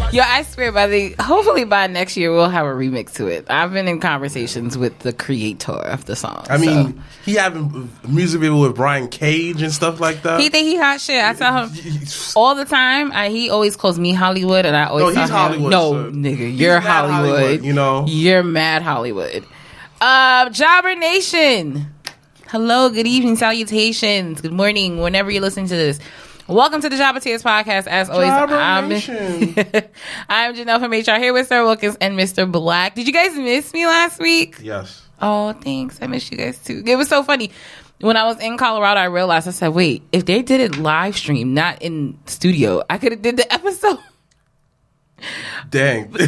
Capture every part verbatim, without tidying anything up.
Yo, I swear by the hopefully by next year we'll have a remix to it. I've been in conversations with the creator of the song. I mean, so. he having a music video with Brian Cage and stuff like that. He think he hot shit. I tell him all the time. I, he always calls me Hollywood, and I always no, he's tell him, Hollywood. no, So nigga, you're Hollywood. Hollywood. You know, you're mad Hollywood. Uh, Jobber Nation. Hello, good evening, salutations, good morning, whenever you're listening to this. Welcome to the Jobber Tears podcast. As always, I'm, I'm Janelle from H R here with Sir Wilkins and Mister Black. Did you guys miss me last week? Yes. Oh, thanks. I missed you guys too. It was so funny. When I was in Colorado, I realized, I said, wait, if they did it live stream, not in studio, I could have did the episode. Dang.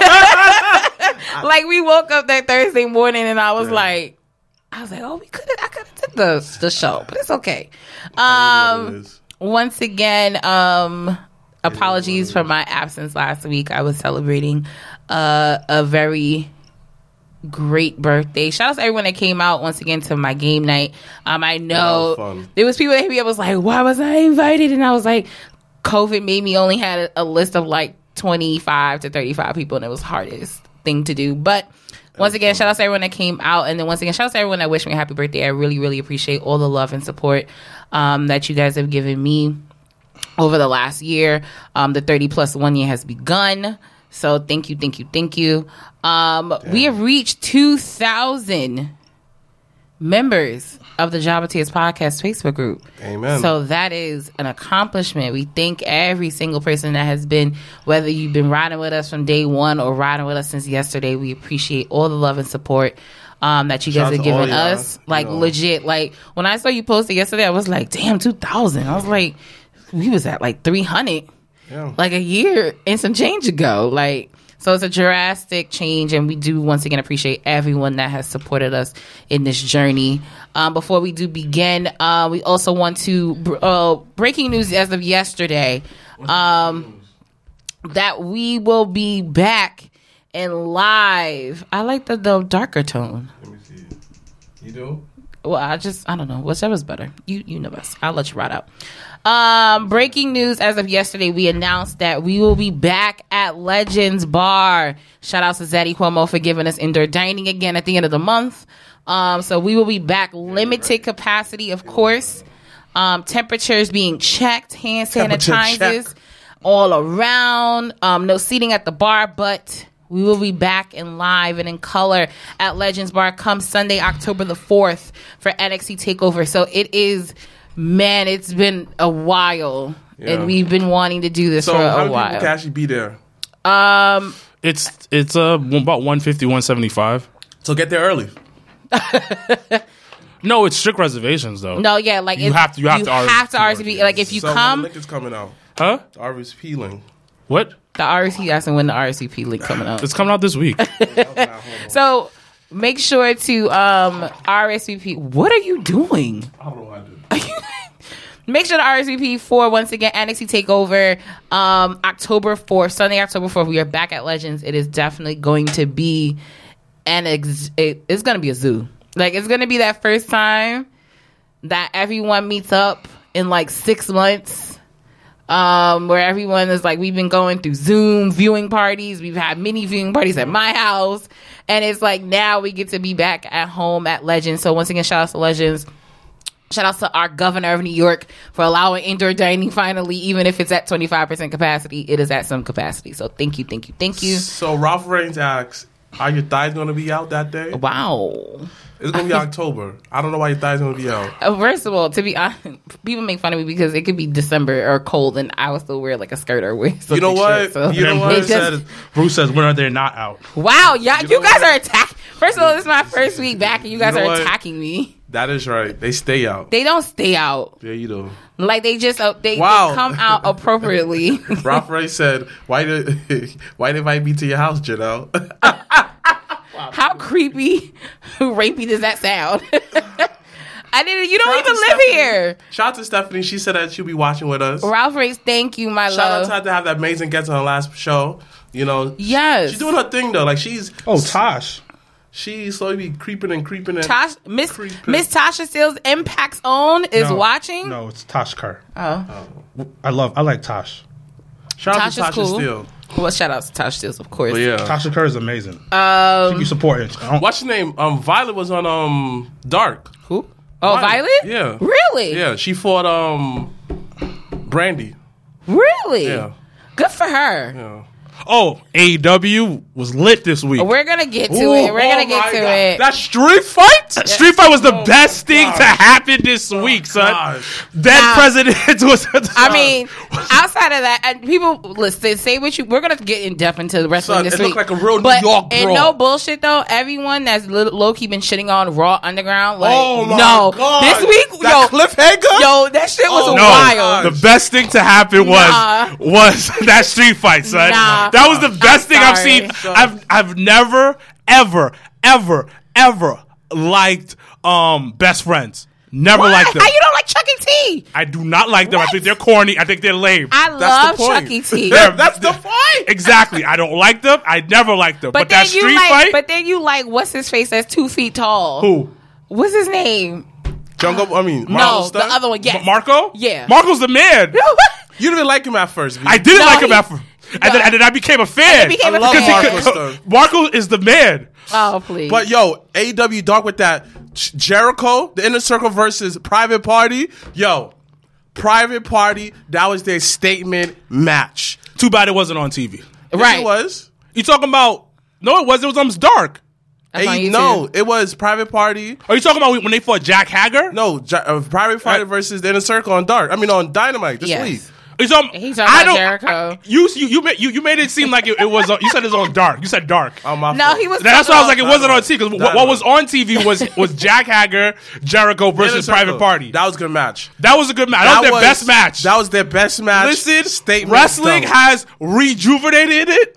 Like, we woke up that Thursday morning and I was Dang. like, I was like, oh, we could have, I could have did the, the show, but it's okay. Um, once again, um, apologies for my absence last week. I was celebrating uh, a very great birthday. Shout out to everyone that came out once again to my game night. Um, I know was there was people that hit me up was like, why was I invited? And I was like, COVID made me only had a, a list of like twenty-five to thirty-five people, and it was the hardest thing to do. But once again, shout out to everyone that came out. And then once again, shout out to everyone that wished me a happy birthday. I really, really appreciate all the love and support um, that you guys have given me over the last year. Um, the thirty plus one year has begun. So thank you, thank you, thank you. Um, we have reached two thousand members of the Jobber Tears podcast Facebook group. Amen. So that is an accomplishment. We thank every single person that has been, whether you've been riding with us from day one or riding with us since yesterday. We appreciate all the love and support um, that you guys Shout have given us. y'all. Like, you know. legit. Like, when I saw you posted yesterday, I was like, damn, two thousand. I was like, we was at like three hundred. Yeah. Like a year and some change ago. Like, so it's a drastic change, and we do once again appreciate everyone that has supported us in this journey. Um, before we do begin, uh, we also want to uh, breaking news as of yesterday um, that we will be back and live. I like the, the darker tone. Let me see. You do? Well, I just I don't know whichever's better. You you know best. I'll let you ride out. Um, breaking news as of yesterday, we announced that we will be back at Legends Bar. Shout out to Zaddy Cuomo for giving us indoor dining again at the end of the month. Um, so we will be back, limited capacity, of course. Um, temperatures being checked, hand sanitizers all around. Um, no seating at the bar, but we will be back in live and in color at Legends Bar come Sunday, October the fourth for N X T TakeOver. So it is... Man, it's been a while, yeah. and we've been wanting to do this so for a how many while. people can actually be there? Um, it's it's uh about one fifty, one seventy-five. So get there early. No, it's strict reservations though. No, yeah, like you it's, have to you have you to have to R S V P. Like if you so come, when the link is coming out. Huh? The R S V P link. What? The R S V P asking when the R S V P link coming out. It's coming out this week. So make sure to um R S V P. What are you doing? I don't know what I do. Make sure to R S V P for, once again, N X T TakeOver, um, October fourth, Sunday, October fourth. We are back at Legends. It is definitely going to be an ex- it, it's going to be a zoo. Like, it's going to be that first time that everyone meets up in like six months, um, where everyone is like, we've been going through Zoom viewing parties. We've had mini viewing parties at my house. And it's like, now we get to be back at home at Legends. So once again, shout out to Legends. Shout out to our governor of New York for allowing indoor dining finally, even if it's at twenty-five percent capacity, it is at some capacity. So thank you, thank you, thank you. So Ralph Reigns asks, are your thighs going to be out that day? Wow. It's going to be October. I don't know why your thighs going to be out. Uh, first of all, to be honest, people make fun of me because it could be December or cold and I would still wear like a skirt or wear something. You know what? Short, so you know what? Bruce, just, said, Bruce says, when are they not out? Wow, yeah, you, you know guys what? are attacking. First of all, this is my first week back and you guys you know are what? attacking me. That is right. They stay out. They don't stay out. Yeah, you do. Like they just uh, they, Wow. they come out appropriately. Ralph Ray said, "Why did why did invite me to your house, Janelle?" How creepy, rapey does that sound? I didn't. You don't Shout out even to live Stephanie. here. Shout out to Stephanie. She said that she'll be watching with us. Ralph Race, thank you, my Shout love. out to her to have that amazing guest on her last show. You know, Yes. she's doing her thing though. Like she's Oh, Tosh. she's slowly creeping and creeping and Tosh, Miss creeping. Miss Tasha Steele's Impact's own is No, watching. No, it's Tosh Kerr. Oh, I love, I like Tosh. Shout out Tasha's to Tasha cool. Steele. Well, shout out to Tasha Steelz, of course. But yeah, Tasha Kerr is amazing. Um, you support it. What's your name? Um, Violet was on um Dark. Who? Oh, Violet? Yeah. Really? Yeah, she fought um Brandy. Really? Yeah. Good for her. Yeah. Oh, A E W was lit this week. We're gonna get to Ooh, it. We're gonna oh get my to God. it. That street fight? Street Fight was the Oh best my thing gosh. to happen this week, son. gosh. That Now- president was. I mean, outside of that, and people listen, say what you. We're gonna get in depth into the wrestling Son, this it week. looked like a real New but York and brawl. no bullshit though. Everyone that's low key been shitting on Raw Underground, like Oh my no, God. this week, That yo, cliffhanger? yo, that shit was Oh, no, wild. the best thing to happen was Nah. was that street fight, son. Nah. That was the best I'm thing I've sorry. seen. I've I've never ever ever ever liked um Best Friends. Never Why? liked them. How you don't like Chuck E. T? I do not like them. I What? think they're corny. I think they're lame. I That's love the point. Chuck E. T. They're- That's the point. Exactly. I don't like them. I never liked them. But, But, that then you street like, fight. but then you like, what's his face? That's two feet tall. who? What's his name? Jungle, I mean, No, Marvel the Star? other one. Yes, Ma- Marco? Yeah. Marco's the man. You didn't even like him at first. B. I didn't No, like him he- at first. And, then, no. and then I became a fan. And then became I a love fan. Marco Because- stuff. Marco is the man. Oh please. But yo, A E W Dark with that J- Jericho, the Inner Circle versus Private Party. Yo, Private Party, that was their statement match. Too bad it wasn't on T V. Yes, Right. it was. You talking about? No, it was. It was almost dark. That's on A- YouTube. no, it was Private Party. Are you talking about when they fought Jack Hager? No, J- uh, Private Party Right. versus the Inner Circle on Dark. I mean, on Dynamite this Yes. week. Are you talking, He's talking I about don't- Jericho. I- you, you you made you, you made it seem like it, it was. On, you said it was on dark. You said dark. Oh, my No, fault. he was. That's why I was like, it Dynamite. wasn't on T V. Because what, what was on T V was was Jack Hager, Jericho Inner versus Circle. Private Party. That, That was a good match. was a good match. That, was their best match. That was their best match. Listen, statement wrestling done. has rejuvenated it.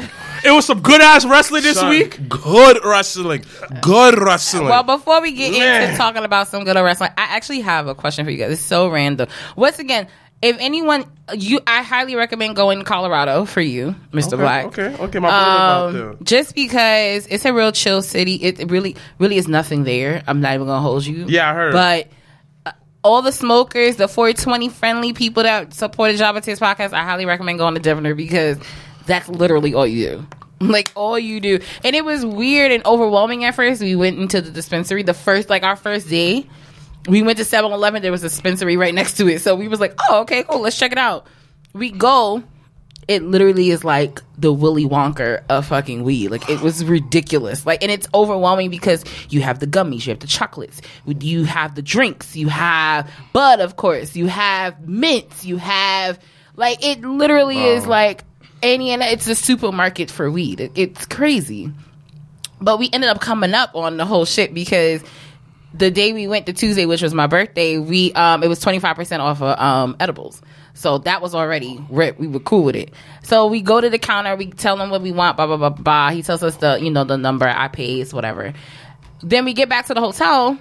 It was some good ass wrestling this Son, week. Good wrestling. Good wrestling. Well, before we get Man. into talking about some good old wrestling, I actually have a question for you guys. It's so random. Once again, if anyone, you, I highly recommend going to Colorado for you, Mister okay, Black. Okay, okay, my brother's out there. Um, just because it's a real chill city. It really, really is nothing there. I'm not even gonna hold you. Yeah, I heard. But uh, all the smokers, the four twenty friendly people that supported Jabba Tears podcast, I highly recommend going to Denver because that's literally all you do. Like all you do. And it was weird and overwhelming at first. We went into the dispensary the first, like our first day. We went to seven eleven. There was a dispensary right next to it. So we was like, oh, okay, cool. Let's check it out. We go. It literally is like the Willy Wonka of fucking weed. Like it was ridiculous. Like, and it's overwhelming because you have the gummies, you have the chocolates, you have the drinks, you have bud, of course, you have mints, you have like it literally is like any and it's a supermarket for weed. It, it's crazy. But we ended up coming up on the whole shit because the day we went to Tuesday, which was my birthday, we um it was twenty-five percent off of um edibles. So that was already rip. We were cool with it. So we go to the counter, we tell him what we want, blah blah blah blah. He tells us the you know the number, I pays, whatever. Then we get back to the hotel,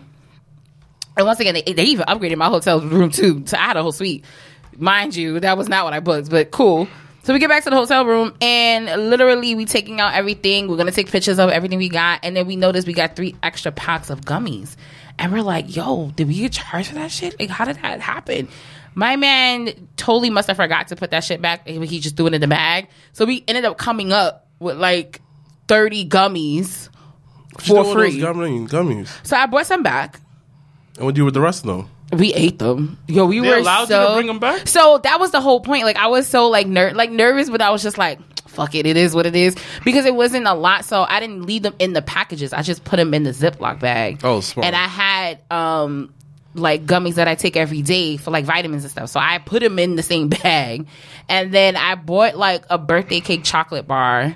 and once again they, they even upgraded my hotel room too. So I had a whole suite. Mind you, that was not what I booked, but cool. So we get back to the hotel room, and literally we taking out everything. We're gonna take pictures of everything we got, and then we notice we got three extra packs of gummies, and we're like, "Yo, did we get charged for that shit? Like, how did that happen?" My man totally must have forgot to put that shit back. He just threw it in the bag. So we ended up coming up with like thirty gummies What you for do with free. those gummies, gummies. So I brought some back. And what do you do with the rest of them? We ate them. Yo, we They were allowed you so to bring 'em back? So that was the whole point. Like I was so like ner- like nervous, but I was just like, fuck it, it is what it is because it wasn't a lot. So I didn't leave them in the packages. I just put them in the Ziploc bag. Oh, smart. And I had um like gummies that I take every day for like vitamins and stuff. So I put them in the same bag, and then I bought like a birthday cake chocolate bar.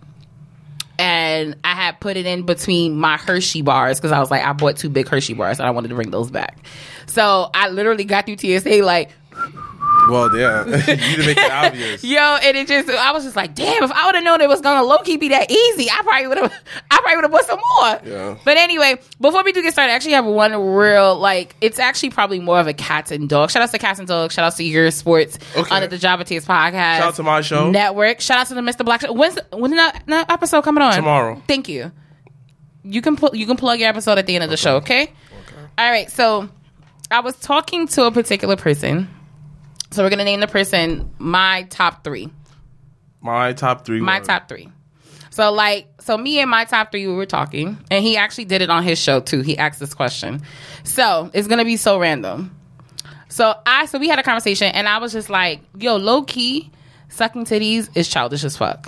And I had put it in between my Hershey bars because I was like, I bought two big Hershey bars and I wanted to bring those back. So I literally got through T S A like, Well, yeah, you didn't make it obvious. yo, and it just, I was just like, damn, if I would have known it was gonna low key be that easy, I probably would have, I probably would have bought some more. Yeah. But anyway, before we do get started, I actually have one real, like, it's actually probably more of a cats and dogs. Shout out to Cats and Dogs. Shout out to Your Sports Okay. under the Java Tears podcast. Shout out to my show. Network. Shout out to the Mister Black Show. When's when's that, that episode coming on? Tomorrow. Thank you. You can put you can plug your episode at the end of the show, okay? Okay. All right. So I was talking to a particular person. So we're gonna name the person my top three. My top three. My were. top three. So like, so me and my top three, we were talking, and he actually did it on his show too. He asked this question. So it's gonna be so random. So I, so we had a conversation, and I was just like, yo, low key, sucking titties is childish as fuck.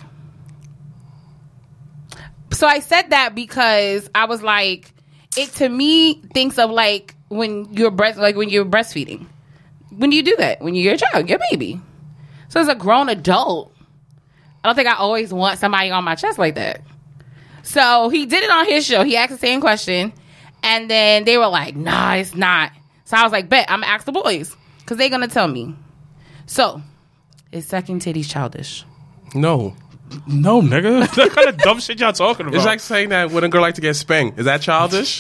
So I said that because I was like, it to me thinks of like when you're breast, like when you're breastfeeding. When do you do that? When you're a child, you're a baby. So as a grown adult, I don't think I always want somebody on my chest like that. So he did it on his show. He asked the same question. And then they were like, nah, it's not. So I was like, bet, I'm going to ask the boys. Because they're going to tell me. So, is sucking titties childish? No. No, nigga. What kind of dumb shit y'all talking about? It's like saying that when a girl like to get spanked. Is that childish?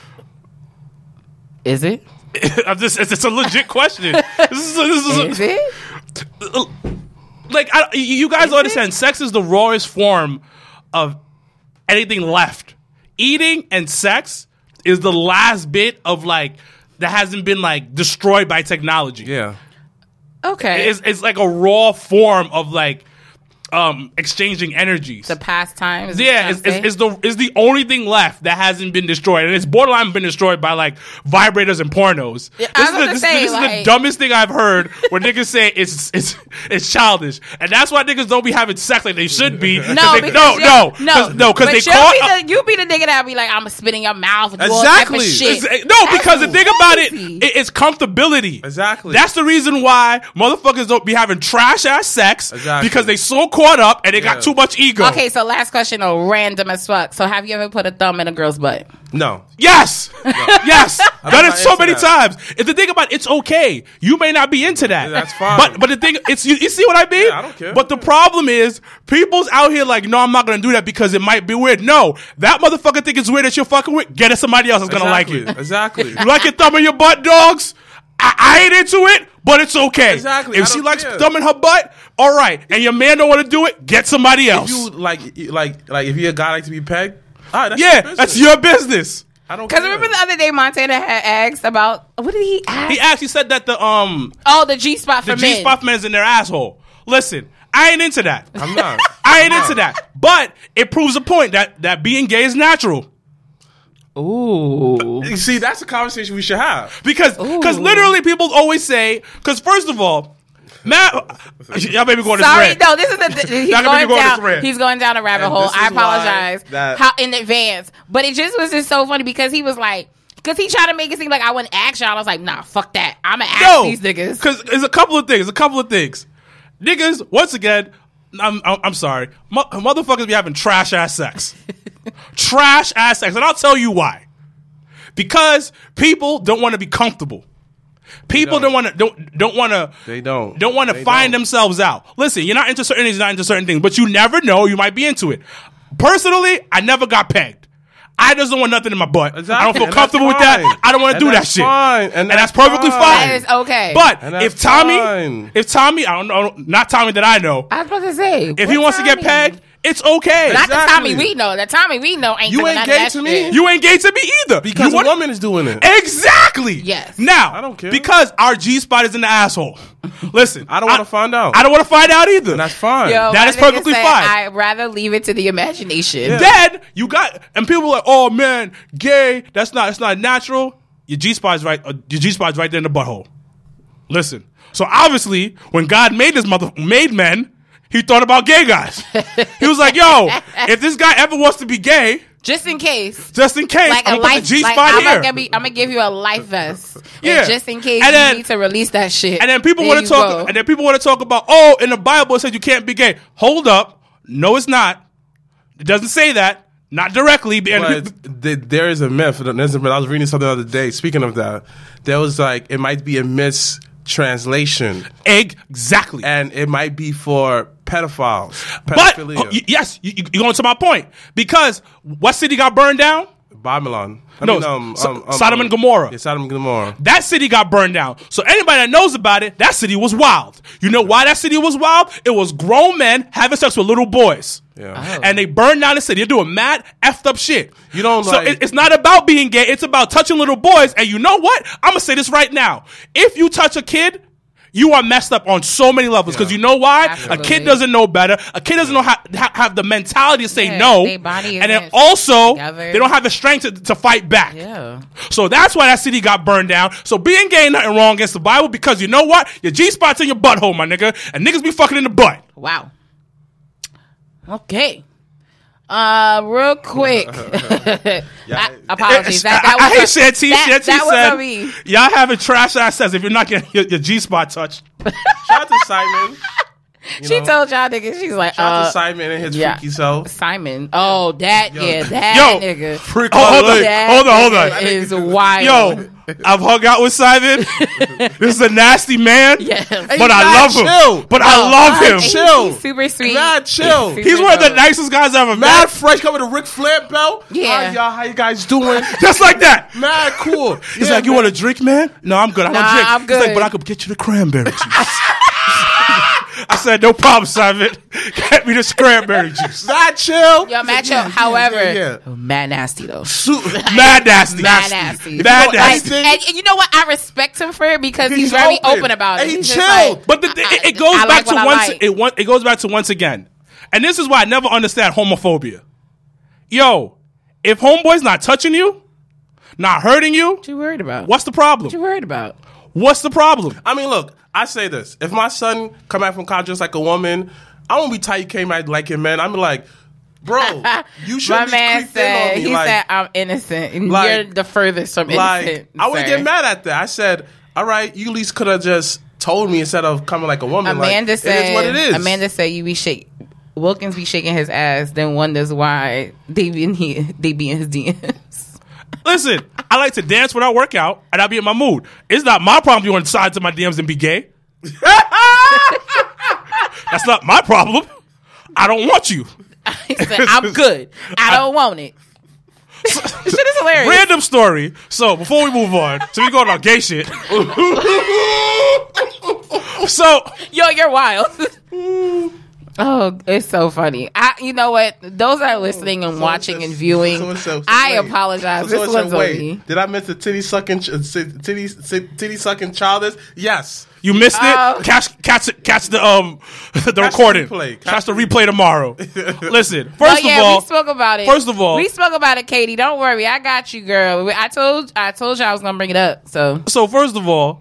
Is it? I'm just, it's, it's a legit question. This is, this is, Is it? Like, I, you guys Is understand, it? sex is the rawest form of anything left. Eating and sex is the last bit of, like, that hasn't been, like, destroyed by technology. Yeah. Okay. It's, it's like a raw form of, like, um, exchanging energies. The pastime? Is Yeah, it's, it's, it's the it's the only thing left that hasn't been destroyed, and it's borderline been destroyed by like vibrators and pornos. Yeah, this I was is, the, gonna this, say, this is like- the dumbest thing I've heard where niggas say it's it's it's childish, and that's why niggas don't be having sex like they should be. No, they, because no, you're- no, no, cause, no, because but they you'll call. be the, you be the nigga that be like, I'm spitting your mouth and do all type of Exactly. shit. It's- no, because the thing about it, crazy. it, it's comfortability. Exactly. That's the reason why motherfuckers don't be having trash ass sex Exactly. because they so caught up and they Yeah. got too much ego. Okay, so last question, oh, random as fuck. So have you ever put a thumb in a girl's butt? No. Yes, yes, I'm done it not so into many that. times. If the thing about it, it's okay. You may not be into that. That's fine. But but the thing, it's you, you see what I mean? Yeah, I don't care. But the problem is, people's out here like, no, I'm not gonna do that because it might be weird. No, that motherfucker think it's weird that you're fucking with. Get it, somebody else is gonna like Exactly. it. Exactly. You like your thumb in your butt, dogs? I, I ain't into it, but it's okay. Exactly. If I she don't likes care. thumb in her butt, all right. And your man don't want to do it, get somebody else. If you like, like, like, if you're a guy like to be pegged, all right, that's yeah, your business. that's your business. I don't. Because care. remember the other day Montana had asked about, what did he ask? He actually said that the um oh, the G spot for the men. G spot men's in their asshole. Listen, I ain't into that. I'm not. I ain't into that. But it proves a point that that being gay is natural. Ooh. You see, that's a conversation we should have. Because because Ooh. literally people always say, because first of all, Matt, y'all may be going to Sorry, this rant. no, this is a, he's Y'all gonna be going going this down. rant. He's going down a rabbit And hole. this I is why apologize that- how, in advance, but it just was just so funny because he was like, because he tried to make it seem like I wouldn't ask y'all. I was like, nah, fuck that. I'm gonna ask No, these niggas. because there's a couple of things. A couple of things. Niggas, once again, I'm I'm, I'm sorry, Mo- motherfuckers be having trash ass sex, trash ass sex, and I'll tell you why. Because people don't want to be comfortable. People don't don't. want to don't don't want to They don't. don't want to They find don't. themselves out. Listen, you're not into certain things, you're not into certain things, but you never know. You might be into it. Personally, I never got pegged. I just don't want nothing in my butt. Exactly. I don't feel And that's comfortable with that. fine. I don't want to And do that that's shit. fine. And And that's that's perfectly fine. fine. That is okay. But And that's if Tommy, fine. if Tommy, I don't know, not Tommy that I know, I was about to say, if he what wants to get Tommy? pegged, it's okay. Not the Exactly. Tommy we know. The Tommy we know ain't You doing ain't none gay of that to me. shit. You ain't gay to me either. Because you a woman is doing it. Exactly. Yes. Now, I don't care. because our G spot is in the asshole. Listen, I don't want to find out. I don't want to find out either. And that's fine. Yo, That my is nigga perfectly said, fine. I'd rather leave it to the imagination. Yeah. Then you got, and people are like, oh man, gay. That's not. It's not natural. Your G spot is right. Uh, your G spot is right there in the butthole. Listen. So obviously, when God made this mother made men, He thought about gay guys. He was like, yo, if this guy ever wants to be gay, Just in case. just in case, Like I'm a gonna put life, the G like, spot I'm here. gonna, be, I'm gonna give you a life vest, Yeah. and just in case And you then- need to release that shit. And then people there want to you talk. go. And then people want to talk about, oh, in the Bible it said you can't be gay. Hold up, no, it's not. It doesn't say that. Not directly. And But th- there is a myth. There's a myth. I was reading something the other day. Speaking of that, there was like it might be a mistranslation, exactly. and it might be for pedophiles. But Pedophilia. oh, y- yes, you, you- you're going to my point because what city got burned down? Babylon. I No, mean, um, So- um, um, Sodom and Gomorrah. Yeah, Sodom and Gomorrah. That city got burned down. So anybody that knows about it, that city was wild. You know why that city was wild? It was grown men having sex with little boys. Yeah. Oh. And they burned down the city. They're doing mad effed up shit. You don't So like- it- it's not about being gay. It's about touching little boys. And you know what? I'm gonna say this right now. If you touch a kid, you are messed up on so many levels. Because Yeah. you know why? Absolutely. A kid doesn't know better. A kid doesn't know how ha- have the mentality to say Yeah, no. they body And then isn't also, together. they don't have the strength to, to fight back. Yeah. So that's why that city got burned down. So being gay ain't nothing wrong against the Bible because you know what? Your G-spot's in your butthole, my nigga. And niggas be fucking in the butt. Wow. Uh, real quick. I, apologies. That, that I, was I hate a- Shanti. that, Shanti that was said, on me. y'all having trash ass says if you're not getting your, your G-spot touched. Shout out to Simon. You She know? told y'all niggas, she's like, Shout out uh, to Simon and his yeah. freaky self. Simon. Oh, that, Yo. yeah, that Yo. nigga. Freak Oh, hold on. That Hold on, hold nigga on. is wild. Yo, I've hung out with Simon. This is a nasty man. Yes. But I Mad love him. chill. But Oh, I love uh, him. he's- Chill. He's super sweet. Mad chill. Super He's one of the dope. nicest guys I've ever Mad met. fresh coming to Ric Flair belt. Yeah. Hi, y'all. How you guys doing? Just like that. Mad cool. He's like, you want a drink, man? No, I'm good. I don't Nah, drink. I'm He's like, good. but I could get you the cranberry juice. I said, no problem, Simon. Get me the cranberry juice. Mad chill. Yo, Macho, Yeah, yeah, however, yeah, yeah. mad nasty though. Su- Mad nasty. Mad nasty. Mad If you know nasty. anything- And, and you know what? I respect him for it because he's, He's very open. open about it. And he He's just chilled. like, But the, I- it, it I- goes I back like to what I once like. it, one, it goes back to once again. And this is why I never understand homophobia. Yo, if homeboy's not touching you, not hurting you, What you worried about? what's the problem? What you worried about? What's the problem? I mean, look, I say this. If my son come back from college just like a woman, I won't be tight you came out like him, man. I'm like, bro, you should My be man creeped in on said, me. he like, said, I'm innocent. And like- you're the furthest from innocent. like I would sir. get mad at that. I said, all right, you at least could have just told me instead of coming like a woman. Amanda like, said, it is what it is. Amanda said, you be shake. Wilkins be shaking his ass, then wonders why they be in he, they be in his D Ms. Listen, I like to dance when I work out, and I be in my mood. It's not my problem you want to slide to my D Ms and be gay. That's not my problem. I don't want you. He said, I'm good. I don't want it. Shit is hilarious. Random story. So before we move on, so we go on our gay shit. So Yo, you're wild. Oh, it's so funny. I, you know what? Those that are listening and watching and viewing, Someone said- I wait. apologize. Someone This said, one's on wait, me. did I miss the titty sucking, ch- titty, titty sucking childish? Yes. you missed Oh. it. Catch, catch, it- catch the um the the recording. replay. Catch, Catch the the replay tomorrow. Listen, Oh first yeah, of all, we spoke about it. first of all- we spoke about it, Katie. Don't worry, I got you, girl. I told, I told you I was gonna bring it up. So so first of all,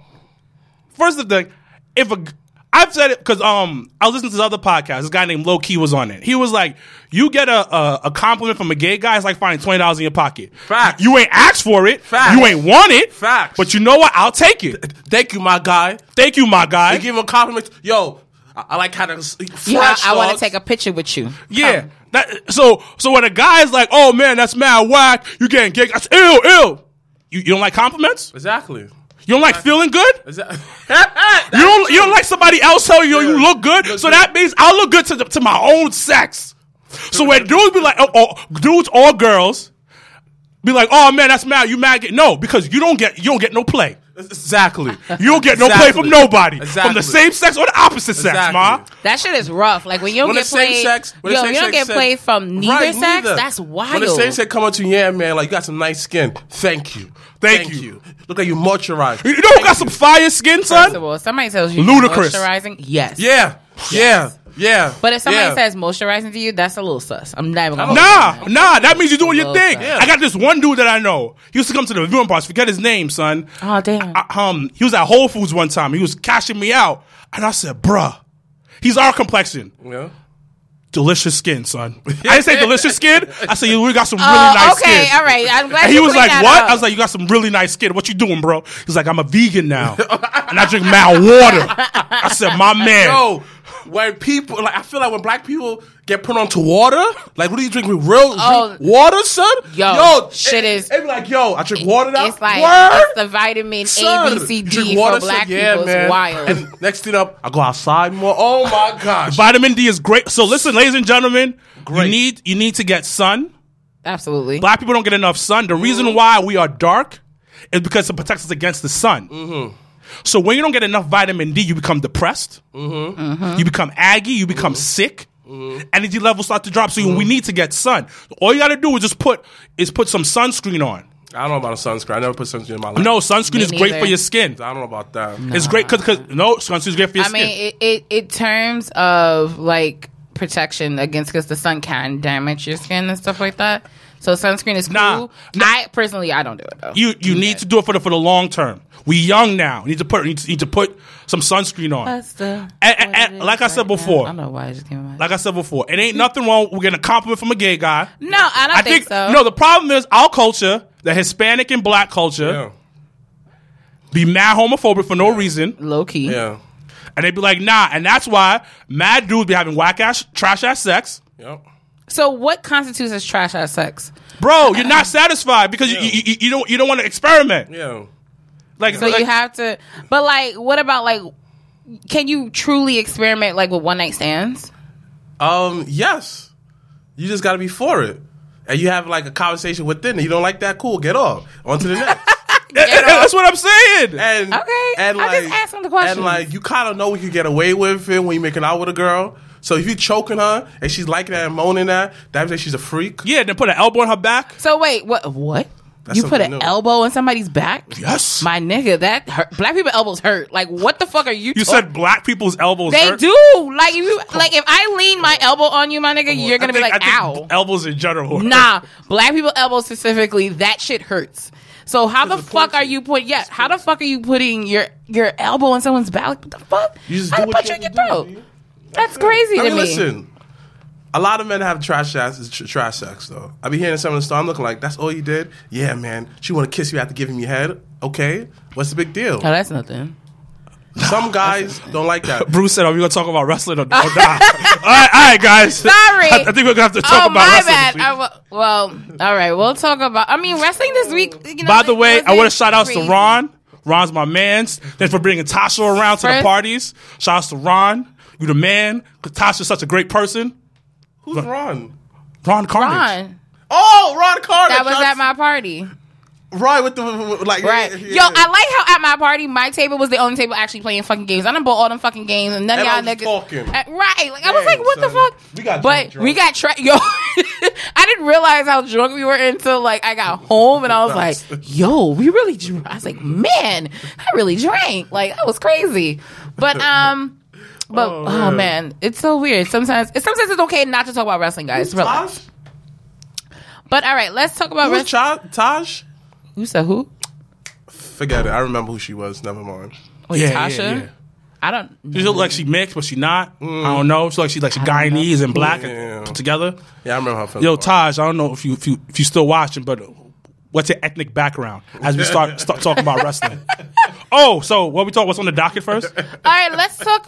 first of the if a I've said it because um I was listening to this other podcast. This guy named Low Key was on it. He was like, "You get a a, a compliment from a gay guy, it's like finding twenty dollars in your pocket. Facts. You ain't asked for it. Facts. You ain't want it. Facts. But you know what? I'll take it. Thank you, my guy. Thank you, my guy. I give him a compliment. Yo, I, I like how to fresh yeah, I, I want to dogs. take a picture with you. Yeah. Come. That, so so when a guy's like, "Oh man, that's mad whack. You getting gay? That's ill, ill." You, you don't like compliments? Exactly. You don't like feeling good? Exactly. You don't you don't like somebody else telling you you Yeah. look good? Look So good. that means I'll look good to the, to my own sex. So when dudes be like, oh, oh, dudes or girls be like, "Oh man, that's mad. You mad?" No, because you don't get you don't get no play. Exactly. You don't get no play Exactly. from nobody, from Exactly. the same sex or the opposite sex, Exactly. ma. That shit is rough. Like when you don't When get the same played, sex, when the yo, same you don't sex get said- played from neither Right, sex. neither. That's wild. When the same sex come up to you, yeah, man, like you got some nice skin. Thank you. Thank you. Look like you moisturized. You know who got some fire skin, First of son? all, somebody tells you Ludicrous. moisturizing. Yes. Yeah. Yeah. Yeah. But if somebody yeah. says moisturizing to you, that's a little sus. I'm never gonna. Nah, nah, that means you're doing your Well, thing. yeah. I got this one dude that I know. He used to come to the viewing parties. Forget his name, son. Oh damn. I, um, he was at Whole Foods one time. He was cashing me out, and I said, "Bruh, he's our complexion, Yeah. delicious skin, son." I didn't say delicious skin. I said, "You got some really Oh, nice okay, skin." all right. I'm glad And he you was pointed like, that "What?" out. I was like, "You got some really nice skin. What you doing, bro?" He's like, "I'm a vegan now, and I drink mild water." I said, "My man." Yo, when people like, I feel like when black people get put onto water, like, what are you drinking? Real Oh. water, son? Yo, yo, shit it, is- It be like, yo, I drink water now. It's like Word? it's the vitamin Son, A, B, C, you D drink for water, black son? Yeah, people. man. It's wild. And next thing up, I go outside more. Oh my gosh. Vitamin D is great. So listen, ladies and gentlemen, Great. you need you need to get sun. Absolutely. Black people don't get enough sun. The reason why we are dark is because it protects us against the sun. Mm-hmm. So when you don't get enough vitamin D, you become depressed. Mm-hmm. You become aggy. You become sick. Mm-hmm. Energy levels start to drop. So we need to get sun. All you got to do is just put is put some sunscreen on. I don't know about a sunscreen. I never put sunscreen in my life. No, sunscreen Me is great neither. for your skin. I don't know about that. It's great because no, sunscreen is great for your I skin. mean, it, it, it terms of like protection against because the sun can damage your skin and stuff like that. So sunscreen is cool. Nah, nah. I personally, I don't do it though. You you need to do it for the for the long term. We young now. You need to put need to, need to put some sunscreen on. That's the And, and, what and it like I is said right now. before, I don't know why it just came in my head. like I said before, it ain't nothing wrong with getting a compliment from a gay guy. No, I don't I think, think so. no. The problem is our culture, the Hispanic and Black culture, Yeah. be mad homophobic for no reason, Low key. Yeah. and they be like, nah, and that's why mad dudes be having whack ass, trash ass sex. Yep. So what constitutes as trash ass sex? Bro, you're not satisfied because you, you, you, you don't you don't want to experiment. Yeah. Like, So like you have to, but like, what about like, can you truly experiment like with one night stands? Um. Yes. You just got to be for it, and you have like a conversation within it. You don't like that? Cool. Get off. On to the next. that's what I'm saying. And Okay, and I like, just asked him the questions. And like, you kind of know what you get away with it when you're making out with a girl. So if you choking her and she's liking that and moaning that, that means she's a freak. Yeah, then put an elbow on her back. So wait, what? What? That's You put an something new. elbow in somebody's back? Yes. My nigga, that hurt. Black people elbows hurt. Like, what the fuck are you? You talk- said black people's elbows they hurt. do. Like you, like if I lean my elbow on you, my nigga, you're gonna I think, be like, I think ow. elbows in general. hurt. Nah, black people elbows specifically, that shit hurts. So how the It's a fuck punch. are you putting? Yeah, how the fuck are you putting your your elbow in someone's back? Like, what the fuck? You just How do to what punch you you in your have to do, throat? G. That's crazy I to mean, me. listen. A lot of men have trash ass, tr- trash sex though. I be hearing some of the stuff. I'm looking like, that's all you did? Yeah, man. She want to kiss you after giving me head. Okay, what's the big deal? Oh, that's nothing. Some guys don't like that. Bruce said, "Are we gonna talk about wrestling or, or not?" all right, all right, guys. Sorry. I, I think we're gonna have to talk Oh, about my wrestling. bad. this week. I w- well, all right. We'll talk about. I mean, wrestling this week. You know, By the way, wasn't I want to shout outs to crazy. Ron. Ron's my man. Thanks for bringing Tasha around to the First- parties. Shout outs to Ron. You the man. Tasha's such a great person. Who's Ron? Ron Carnage. Ron, Oh, Ron Carter. that was at my party. Right with the like. Right. yeah, Yo, yeah. I like how at my party, my table was the only table actually playing fucking games. I done bought all them fucking games, and none of y'all Everyone was niggas. talking. Uh, right. Like I was Dang, like, what the son. fuck? We got but drunk, we drunk. got tra- yo. I didn't realize how drunk we were until like I got home, and I was like, yo, we really. Dr-. I was like, man, I really drank. Like that was crazy. But um. But Oh, oh, man. man, it's so weird. Sometimes, it's sometimes it's okay not to talk about wrestling, guys. Who's Relax. Taj? But all right, let's talk about Who's wrestling. Cha- Taj? Who said who? Forget it. I remember who she was. Never mind. Wait, Yeah, yeah, Tasha. yeah. I don't. She look like she mixed, but she not. I don't know. She like she like she Guyanese and black Yeah. put together. Yeah, I remember her. From Yo, Taj, I don't know if you if you if you still watching, but what's your ethnic background as we start start talking about wrestling? Oh, so what we talk? What's on the docket first? All right, let's talk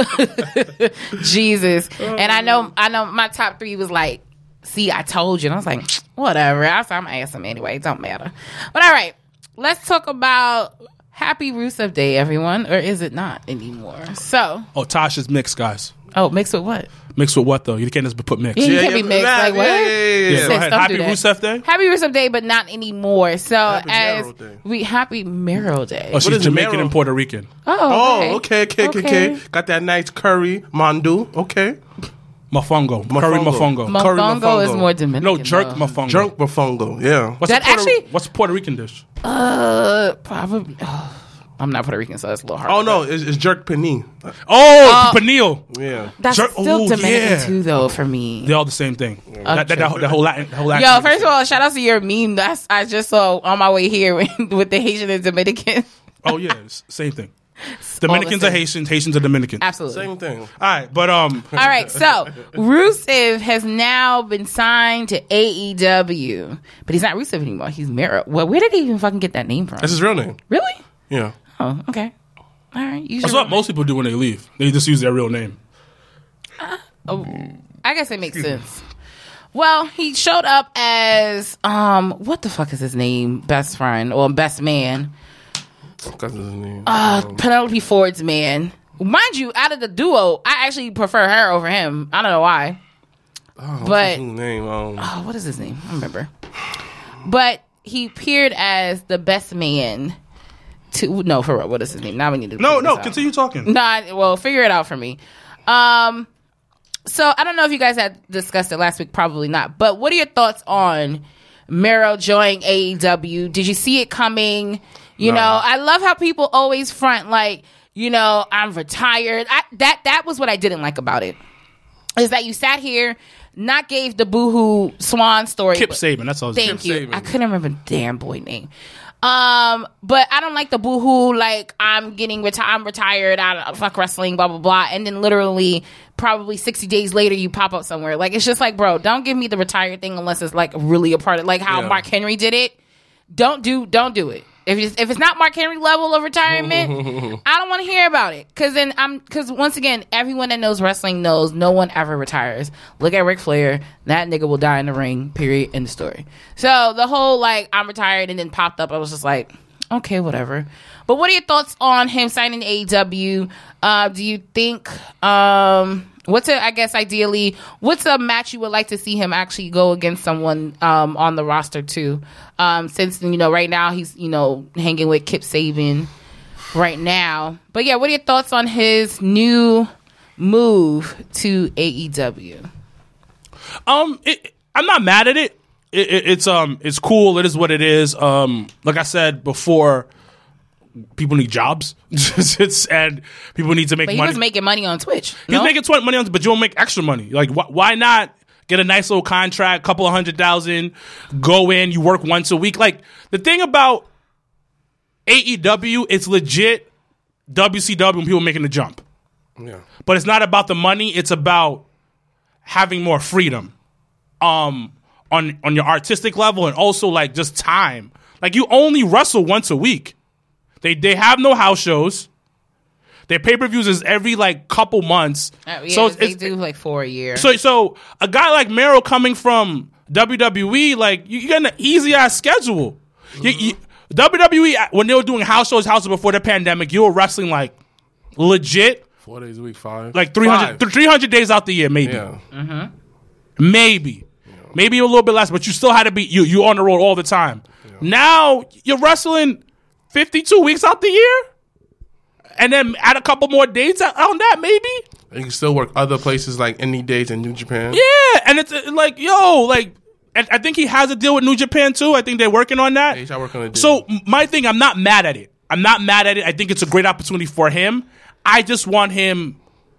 about Jesus. And I know, I know, my top three was like, "See, I told you." And I was like, "Whatever." I said, "I'm gonna ask him anyway. It don't matter." But all right, let's talk about Happy Rusev Day, everyone, or is it not anymore? So, Oh, Tasha's mixed, guys. oh, mixed with what? Mixed with what though? You can't just put mixed. Yeah, you Yeah, can't be yeah, mixed. yeah, Like what? yeah, yeah, yeah, yeah. Yeah, Sis, go ahead. don't Happy do that. Rusev Day. Happy Rusev Day, but not anymore. So Happy as Mero Day. we Happy Mero Day. Oh, she's is Jamaican Mero? and Puerto Rican. Oh, Oh, okay, okay, okay, okay. Got that nice curry mandu. Okay. Mofongo. Curry mofongo. Mo- Curry Mofongo is mofongo. more Dominican. No, jerk though. mofongo. Junk mofongo. Yeah. What's That a Puerto, actually- What's a Puerto Rican dish? Uh, probably. oh, I'm not Puerto Rican, so that's a little hard. Oh no, it's, it's jerk panini. Oh, pernil. Yeah. That's Jerk- still oh, Dominican yeah. too, though, for me. They're all the same thing. That, that, that, that whole Latin. That whole Latin Yo, first of all, shout out to your meme. That's I just saw on my way here with the Haitian and Dominican. Oh yeah, it's same thing. Dominicans are same. Haitians. Haitians are Dominicans. Absolutely. Same thing. All right, but um, All right, so Rusev has now been signed to A E W, but he's not Rusev anymore. He's Mero. Well, where did he even fucking get that name from? That's his real name. Really? Yeah. Oh, okay. All right. You that's should- what most people do when they leave. They just use their real name. Oh, I guess it makes sense. Well, he showed up as um, what the fuck is his name? Best friend or best man? That's his name. Uh, Penelope Ford's man. Mind you, out of the duo, I actually prefer her over him. I don't know why. Oh, what's but- his name? Um, Oh, what is his name? I don't remember. But he appeared as the best man. To no, for real. What is his name? Now we need to No, figure no, this out. continue talking. Nah, well, figure it out for me. Um, so I don't know if you guys had discussed it last week. Probably not. But what are your thoughts on Miro joining A E W. Did you see it coming? You Nah. know, I love how people always front like, you know, I'm retired. I, that that was what I didn't like about it. Is that you sat here, not gave the boohoo swan story. Kip but, Saban. That's all. Thank Kip you. Saban. I couldn't remember the damn boy name. Um, but I don't like the boohoo. Like I'm getting retired. I'm retired. I don't fuck wrestling. Blah blah blah. And then literally, probably sixty days later, you pop up somewhere. Like it's just like, bro, don't give me the retired thing unless it's like really a part of like how Yeah. Mark Henry did it. Don't do. Don't do it. If it's, if it's not Mark Henry level of retirement, I don't want to hear about it. Because then I'm because once again, everyone that knows wrestling knows no one ever retires. Look at Ric Flair. That nigga will die in the ring. Period. End of story. So the whole like I'm retired and then popped up. I was just like, okay, whatever. But what are your thoughts on him signing A E W? Uh, do you think um, what's a I guess ideally what's a match you would like to see him actually go against someone um, on the roster too? Um, since you know right now he's you know hanging with Kip Saban right now. But yeah, what are your thoughts on his new move to A E W? Um, it, I'm not mad at it. It, it. It's um, it's cool. It is what it is. Um, like I said before, people need jobs, it's, and people need to make But he money. was making money on Twitch. He's no? making twenty money on, but you don't make extra money. Like, wh- why not get a nice little contract, couple of hundred thousand, go in, you work once a week? Like the thing about A E W, it's legit W C W when people are making the jump. Yeah. But it's not about the money. It's about having more freedom um, on on your artistic level and also like just time. Like you only wrestle once a week. They they have no house shows. Their pay per views is every like couple months. Uh, yeah, so they it's, do like four a year. so so a guy like Mero coming from W W E, like you, you got an easy ass schedule. You, you, W W E when they were doing house shows, house shows before the pandemic, you were wrestling like legit. Four days a week, five. Like three hundred, Five. three hundred days out the year, maybe. Yeah. Maybe. Maybe a little bit less, but you still had to be, you you on the road all the time. Now, you're wrestling fifty-two weeks out the year? And then add a couple more dates on that, maybe? And you can still work other places like Indie Days in New Japan. Yeah, and it's uh, like, yo, like, and I think he has a deal with New Japan, too. I think they're working on that. Yeah, he's not working on a deal. So, m- my thing, I'm not mad at it. I'm not mad at it. I think it's a great opportunity for him. I just want him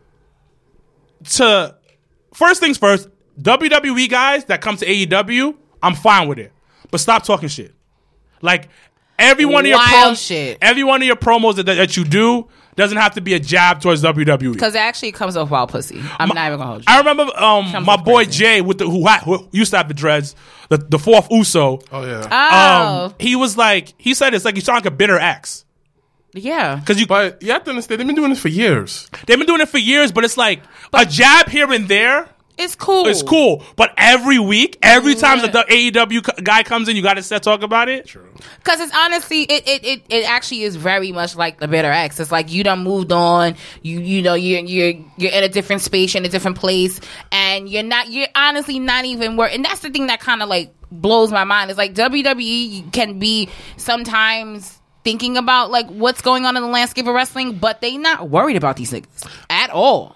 to, first things first, W W E guys that come to A E W, I'm fine with it. But stop talking shit. Like, every one of your Wild promos, shit. every one of your promos that, that you do doesn't have to be a jab towards W W E. Because it actually comes off wild pussy. I'm not even gonna hold you. I remember um, Comes my off boy crazy. Jay with the who, ha- who used to have the dreads, the, the fourth Uso. Oh, yeah. Oh, Um, he was like, he said it's like he's talking like a bitter ex. yeah. Because you, But you have to understand, they've been doing this for years. they've been doing it for years, but it's like a jab here and there. It's cool. It's cool, but every week, every time that the A E W co- guy comes in, you got to set talk about it. True. Because it's honestly, it, it, it, it actually is very much like the bitter ex. It's like you done moved on. You you know you're you're you're in a different space, in a different place, and you're not. You're honestly not even work. And that's the thing that kind of like blows my mind. It's like W W E can be sometimes thinking about like what's going on in the landscape of wrestling, but they not worried about these niggas at all.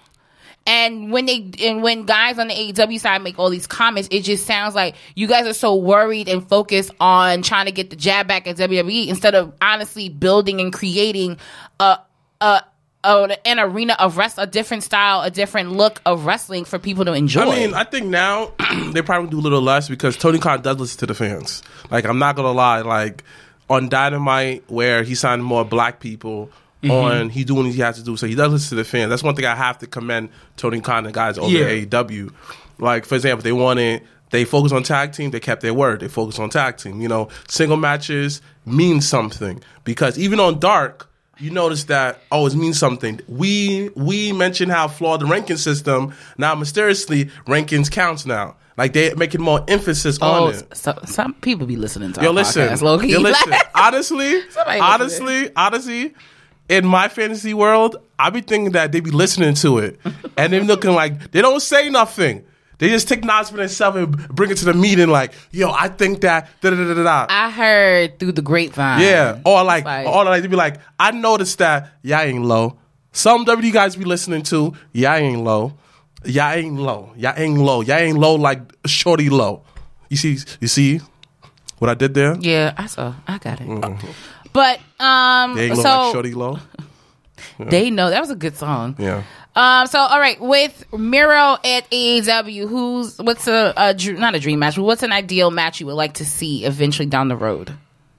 And when they and when guys on the A E W side make all these comments, it just sounds like you guys are so worried and focused on trying to get the jab back at W W E instead of honestly building and creating a a, a an arena of rest, a different style, a different look of wrestling for people to enjoy. I mean, I think now they probably do a little less because Tony Khan does listen to the fans. Like, I'm not gonna lie, like on Dynamite where he signed more black people. Mm-hmm. On he's doing what he has to do, so he does listen to the fans. That's one thing I have to commend Tony Khan and guys over Yeah. at A E W. Like, for example, they wanted they focus on tag team, they kept their word. They focus on tag team. You know, single matches mean something because even on Dark, you notice that oh, it means something. We we mentioned how flawed the ranking system. Now mysteriously, rankings counts now. Like they're making more emphasis oh, on it. so, some people be listening to Yo, our listen. podcast, low-key. Yo, listen. Honestly, Somebody honestly, honestly, in my fantasy world, I be thinking that they be listening to it and they looking like they don't say nothing. They just take nods for themselves and bring it to the meeting like, yo, I think that da da da da da. I heard through the grapevine. Yeah, or like, Like- or like they be like, I noticed that y'all ain't low. Some W W E guys be listening to y'all ain't low. Y'all ain't low. Y'all ain't low. Y'all ain't low like shorty low. You see? You see? What I did there? Yeah, I saw. I got it. Mm-hmm. But um, they look so like Shorty Low. Yeah. They know that was a good song. Yeah. Um. So all right, with Miro at A E W, who's what's a, a not a dream match, but what's an ideal match you would like to see eventually down the road?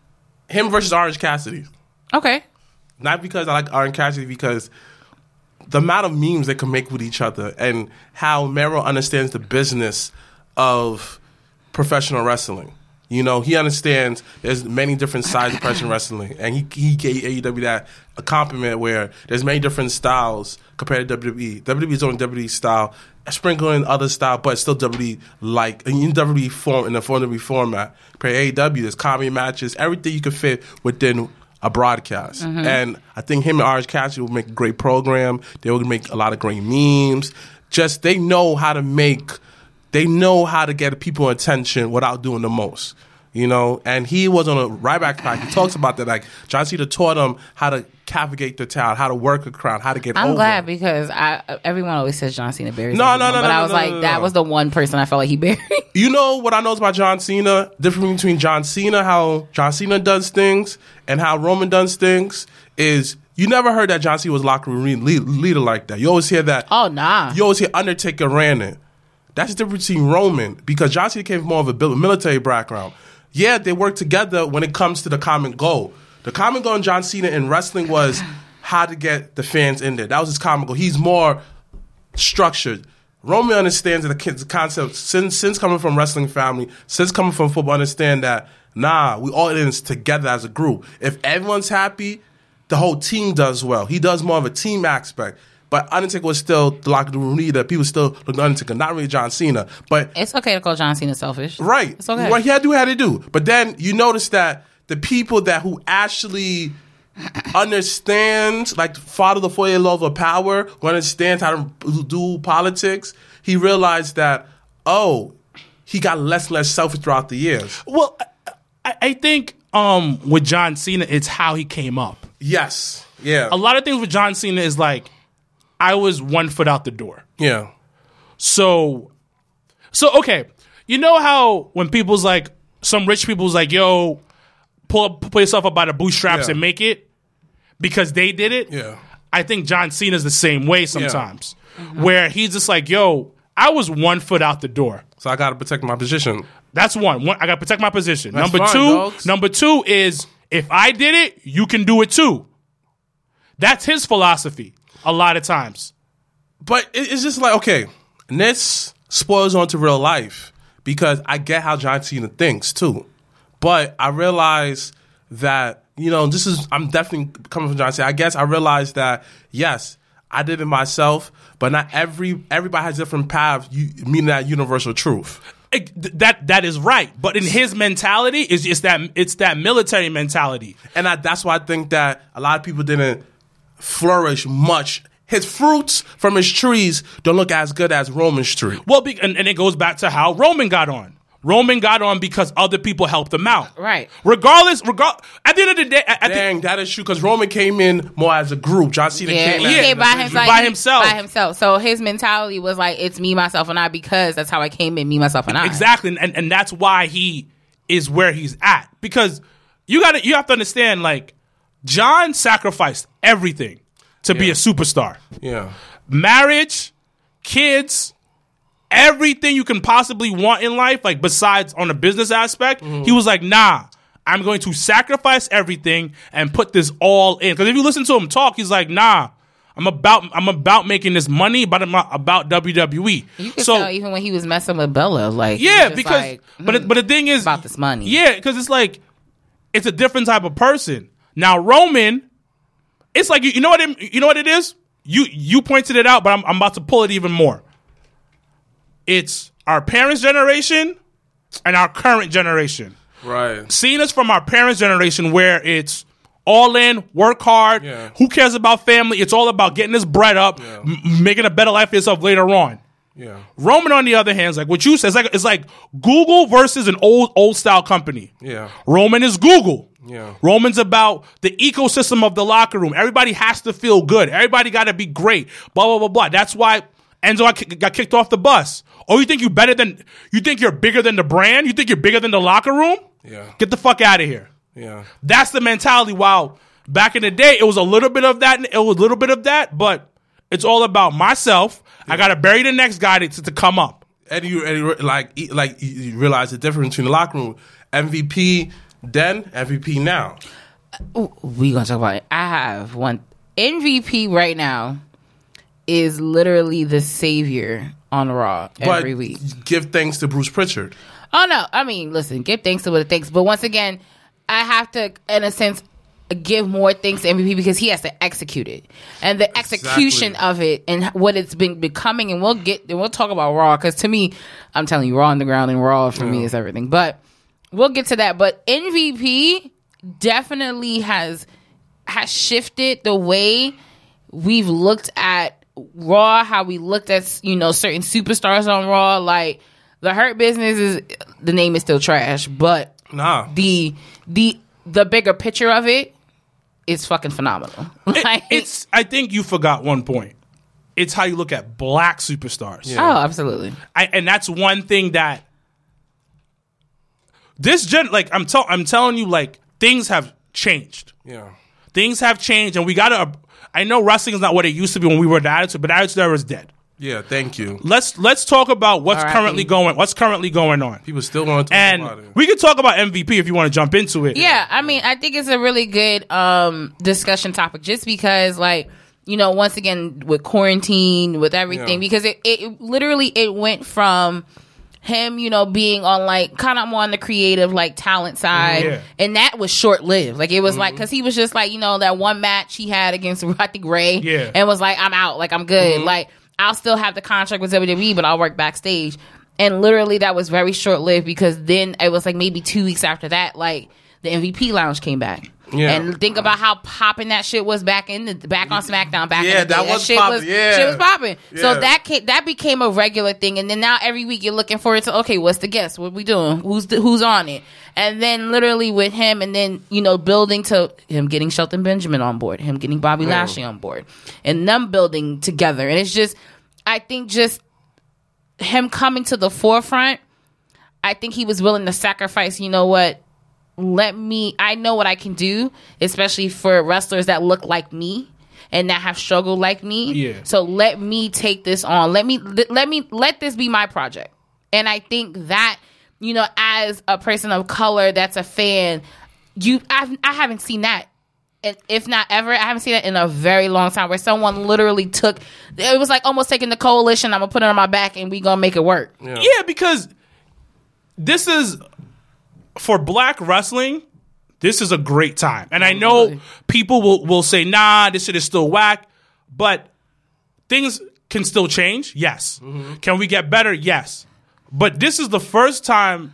Him versus Orange Cassidy. Okay. Not because I like Orange Cassidy, because the amount of memes they can make with each other and how Miro understands the business of professional wrestling. You know, he understands there's many different sides of professional wrestling, and he he gave A E W that a compliment where there's many different styles compared to W W E. W W E is only W W E style, sprinkling other style, but still W W E like in W W E form in the W W E format. Compared to A E W, there's comedy matches, everything you can fit within a broadcast. Mm-hmm. And I think him and Orange Cassidy will make a great program. They will make a lot of great memes. Just they know how to make. They know how to get people attention without doing the most, you know. And he was on a Ryback pack. He talks about that. Like John Cena taught him how to navigate the town, how to work a crowd, how to get. I'm over. glad because I everyone always says John Cena buries. No, everyone, no, no, but no, I was no, like, no, no, that no. was the one person I felt like he buried. You know what I know about John Cena? Difference between John Cena, how John Cena does things, and how Roman does things is. You never heard that John Cena was locker room leader like that. You always hear that. Oh nah. You always hear Undertaker ran it. That's the difference between Roman, because John Cena came from more of a military background. Yeah, they work together when it comes to the common goal. The common goal in John Cena in wrestling was how to get the fans in there. That was his common goal. He's more structured. Roman understands that the concept, since, since coming from wrestling family, since coming from football, understand that, nah, we all in this together as a group. If everyone's happy, the whole team does well. He does more of a team aspect. But Undertaker was still the locker room leader. People still look at Undertaker, not really John Cena. But it's okay to call John Cena selfish. Right. It's okay. What he had to do, had to do. But then you notice that the people that who actually understand, like follow the four-year law of power, who understands how to do politics, he realized that, oh, he got less and less selfish throughout the years. Well, I, I think um, with John Cena, it's how he came up. Yes. Yeah. A lot of things with John Cena is like, I was one foot out the door. Yeah. So, so okay. You know how when people's like, some rich people's like, yo, pull up, pull yourself up by the bootstraps Yeah. and make it because they did it? Yeah. I think John Cena's the same way sometimes, yeah. mm-hmm. where he's just like, yo, I was one foot out the door. So I got to protect my position. That's one. one I got to protect my position. That's number fine, two, dogs. number two is if I did it, you can do it too. That's his philosophy. A lot of times. But it's just like, okay, and this spoils onto real life because I get how John Cena thinks too. But I realize that, you know, this is, I'm definitely coming from John Cena. I guess I realized that, yes, I did it myself, but not every, everybody has different paths, you, meaning that universal truth. It, that that is right, but in his mentality, is it's that it's that military mentality, and I, that's why I think that a lot of people didn't flourish much. His fruits from his trees don't look as good as Roman's tree. Well, be, and, and it goes back to how Roman got on. Roman got on because other people helped him out. Right. Regardless, regard at the end of the day, at Dang, the, that is true because Roman came in more as a group. John Cena yeah, came, he as, came by, him, like, by himself. By himself. So his mentality was like, it's me, myself, and I because that's how I came in, me, myself, and I. Exactly, and and that's why he is where he's at because you got to you have to understand, like, John sacrificed everything to yeah. be a superstar. Yeah. Marriage, kids, everything you can possibly want in life, like besides on a business aspect, mm-hmm. he was like, nah, I'm going to sacrifice everything and put this all in. Because if you listen to him talk, he's like, nah, I'm about I'm about making this money, but I'm not about W W E. You can so, tell even when he was messing with Bella, like yeah, because like, but it, but the thing is about this money. Yeah, because it's like it's a different type of person. Now Roman, it's like you, you know what it, you know what it is. You you pointed it out, but I'm, I'm about to pull it even more. It's our parents' generation and our current generation. Right. Cena's from our parents' generation where it's all in, work hard. Yeah. Who cares about family? It's all about getting this bread up, yeah. m- making a better life for yourself later on. Yeah. Roman, on the other hand, is like what you said. It's like, it's like Google versus an old old style company. Yeah. Roman is Google. Yeah. Roman's about the ecosystem of the locker room. Everybody has to feel good. Everybody got to be great. Blah blah blah blah. That's why Enzo got, got kicked off the bus. Oh, you think you better than you think you're bigger than the brand? You think you're bigger than the locker room? Yeah. Get the fuck out of here. Yeah. That's the mentality. While back in the day, it was a little bit of that. It was a little bit of that, but it's all about myself. Yeah. I got to bury the next guy to, to come up. And you, and you like, like you realize the difference between the locker room. M V P then, M V P now. We gonna talk about it. I have one M V P right now is literally the savior on Raw every but week. Give thanks to Bruce Pritchard. Oh no, I mean, listen, give thanks to what it thanks. But once again, I have to, in a sense, give more thanks to M V P because he has to execute it, and the execution exactly. of it and what it's been becoming. And we'll get, and we'll talk about Raw because to me, I'm telling you, Raw on the ground and Raw for yeah. me is everything. But we'll get to that. But M V P definitely has has shifted the way we've looked at Raw, how we looked at, you know, certain superstars on Raw. Like the Hurt Business is, the name is still trash, but nah, the the the bigger picture of it is fucking phenomenal. Like, it, it's I think you forgot one point. It's how you look at black superstars. Yeah. Oh, absolutely. I, and that's one thing that this gen, like I'm, tell, I'm telling you, like things have changed. Yeah, things have changed, and we gotta. I know wrestling is not what it used to be when we were the Attitude, but Attitude Era is dead. Yeah, thank you. Let's let's talk about what's right. currently going. What's currently going on? People still want to talk and about it. We can talk about M V P if you want to jump into it. Yeah, I mean, I think it's a really good um, discussion topic, just because, like, you know, once again with quarantine, with everything, yeah. because it, it literally it went from him, you know, being on like kind of more on the creative, like talent side, yeah. and that was short lived. Like it was mm-hmm. like because he was just like, you know, that one match he had against I think Ray, yeah. and was like, I'm out, like I'm good, mm-hmm. like I'll still have the contract with W W E, but I'll work backstage. And literally that was very short lived because then it was like maybe two weeks after that, like the M V P Lounge came back. Yeah. And think about how popping that shit was back in the back on SmackDown back yeah, in the day. that was shit popping. was yeah. shit was popping. Yeah. So that came, that became a regular thing, and then now every week you're looking forward to, okay, what's the guest? What we doing? Who's the, who's on it? And then literally with him, and then you know building to him getting Shelton Benjamin on board, him getting Bobby yeah. Lashley on board, and them building together. And it's just, I think just him coming to the forefront. I think he was willing to sacrifice. You know what? Let me, I know what I can do, especially for wrestlers that look like me and that have struggled like me. Yeah. So let me take this on. Let me, let me, let this be my project. And I think that, you know, as a person of color that's a fan, you, I've, I haven't seen that. And if not ever, I haven't seen it in a very long time where someone literally took, it was like almost taking the coalition, I'm going to put it on my back and we going to make it work. Yeah. yeah, because this is, for black wrestling, this is a great time. And I know people will, will say, nah, this shit is still whack. But things can still change. Yes. Mm-hmm. Can we get better? Yes. But this is the first time,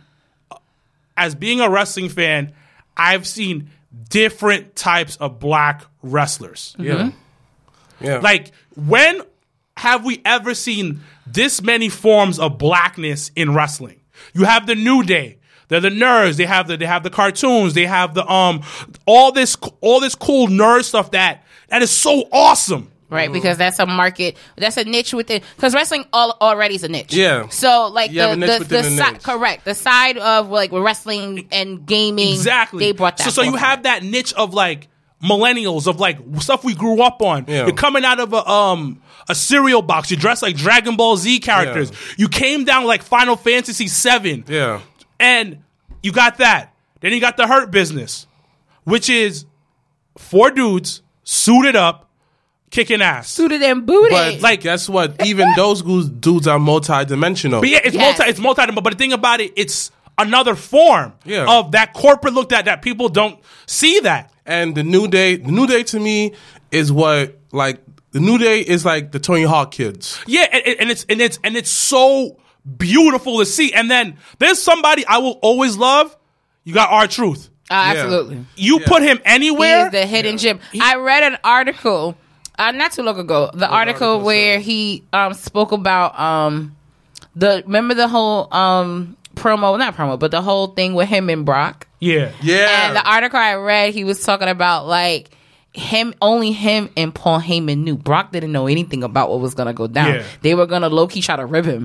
as being a wrestling fan, I've seen different types of black wrestlers. Yeah. Mm-hmm. Yeah. Like, when have we ever seen this many forms of blackness in wrestling? You have the New Day. They're the nerds. They have the they have the cartoons. They have the um all this all this cool nerd stuff that that is so awesome. Right, because that's a market, that's a niche within. Because wrestling all, already is a niche. Yeah. So like you the the, the, the side, correct, the side of like wrestling and gaming. Exactly. They brought that. So so you have that niche of like millennials of like stuff we grew up on. Yeah. You're coming out of a um a cereal box. You dress like Dragon Ball Z characters. Yeah. You came down like Final Fantasy seven. Yeah. And you got that. Then you got the Hurt Business, which is four dudes suited up, kicking ass. Suited and booted. But like, guess what? Even those dudes are multi-dimensional. But yeah, it's yes. multi. It's multi. But the thing about it, it's another form yeah. of that corporate look that that people don't see that. And the New Day, the New Day to me is what like the New Day is like the Tony Hawk kids. Yeah, and, and it's and it's and it's so beautiful to see. And then there's somebody I will always love. You got R-Truth. Uh, absolutely. Yeah. You yeah. put him anywhere. He's the hidden yeah. gem. He, I read an article uh, not too long ago. The article, article where he um, spoke about um, the remember the whole um, promo, not promo, but the whole thing with him and Brock. Yeah, yeah. And the article I read, he was talking about like. Him, only him and Paul Heyman knew. Brock didn't know anything about what was gonna go down. Yeah. They were gonna low key try to rib him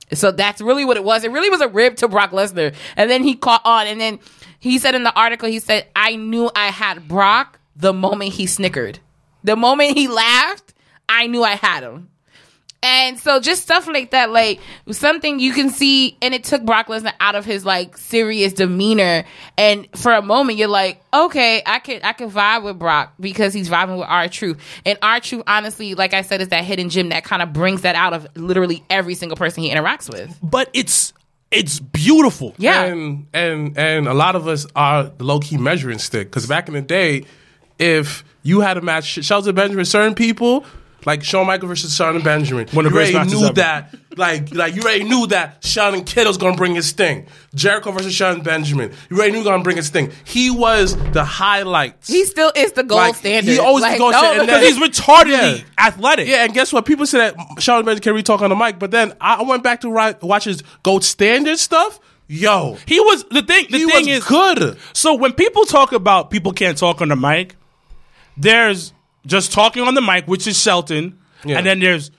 So that's really what it was. It really was a rib to Brock Lesnar. And then he caught on. And then he said in the article, he said, I knew I had Brock the moment he snickered. The moment he laughed, I knew I had him. And so just stuff like that, like something you can see, and it took Brock Lesnar out of his like serious demeanor. And for a moment, you're like, okay, I can I can vibe with Brock because he's vibing with R-Truth. And R-Truth, honestly, like I said, is that hidden gem that kind of brings that out of literally every single person he interacts with. But it's it's beautiful. Yeah, and and and a lot of us are the low key measuring stick because back in the day, if you had a match, Shelton Benjamin, certain people. Like Shawn Michaels versus Shelton Benjamin. One of the you greatest already matches knew ever. that, like, like you already knew that Shelton Kittle's gonna bring his thing. Jericho versus Shelton Benjamin. You already knew he was gonna bring his thing. He was the highlights. he still is the gold Like, standard. he always like, the gold no, standard. And Because then- he's retardedly Yeah. athletic. Yeah, and guess what? People say that Shelton Benjamin can re-talk on the mic, but then I I went back to ri- watch his gold standard stuff. Yo, He was the thing. The he thing was is good. So when people talk about people can't talk on the mic, there's just talking on the mic, which is Shelton, Yeah. and then there's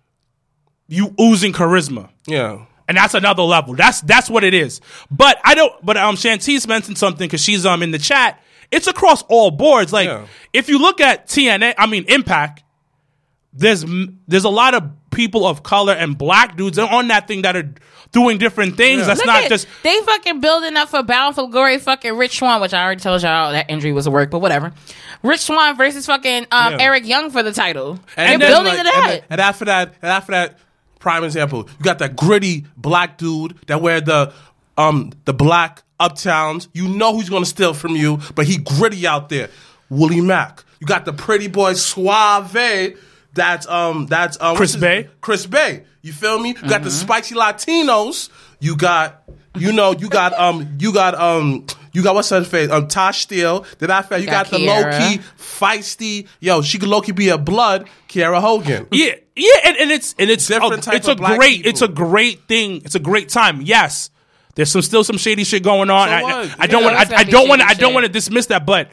you oozing charisma. Yeah. And that's another level. That's that's what it is. But I don't. But um, Shantice mentioned something because she's um in the chat. It's across all boards. Like Yeah. if you look at T N A, I mean Impact. There's there's a lot of people of color and black dudes on that thing that are doing different things. Yeah. That's Look not at- just they fucking building up for Bound for Glory fucking Rich Swann, which I already told y'all that injury was a work, but whatever. Rich Swann versus fucking um, Yeah. Eric Young for the title. And They're then, building like, to that. And, and after that, and after that, prime example, you got that gritty black dude that wear the um the black uptowns. You know who's gonna steal from you, but he gritty out there. Willie Mack. You got the pretty boy Suave. That's um that's um Chris what's his- Bay. Chris Bay. You feel me? You got Mm-hmm. the spicy Latinos. You got you know you got um you got um you got what's her face um Tosh Steele. Then after that, you Got got, the low Kiera. key feisty. Yo, she could low key be a blood. Kiara Hogan. Yeah, yeah, and, and it's and it's Different a, type it's of a black great people. it's a great thing. It's a great time. Yes, there's some still some shady shit going on. So I, what? I, I don't Yeah, want there's I, I gonna be don't want shady I don't shit. want to dismiss that, but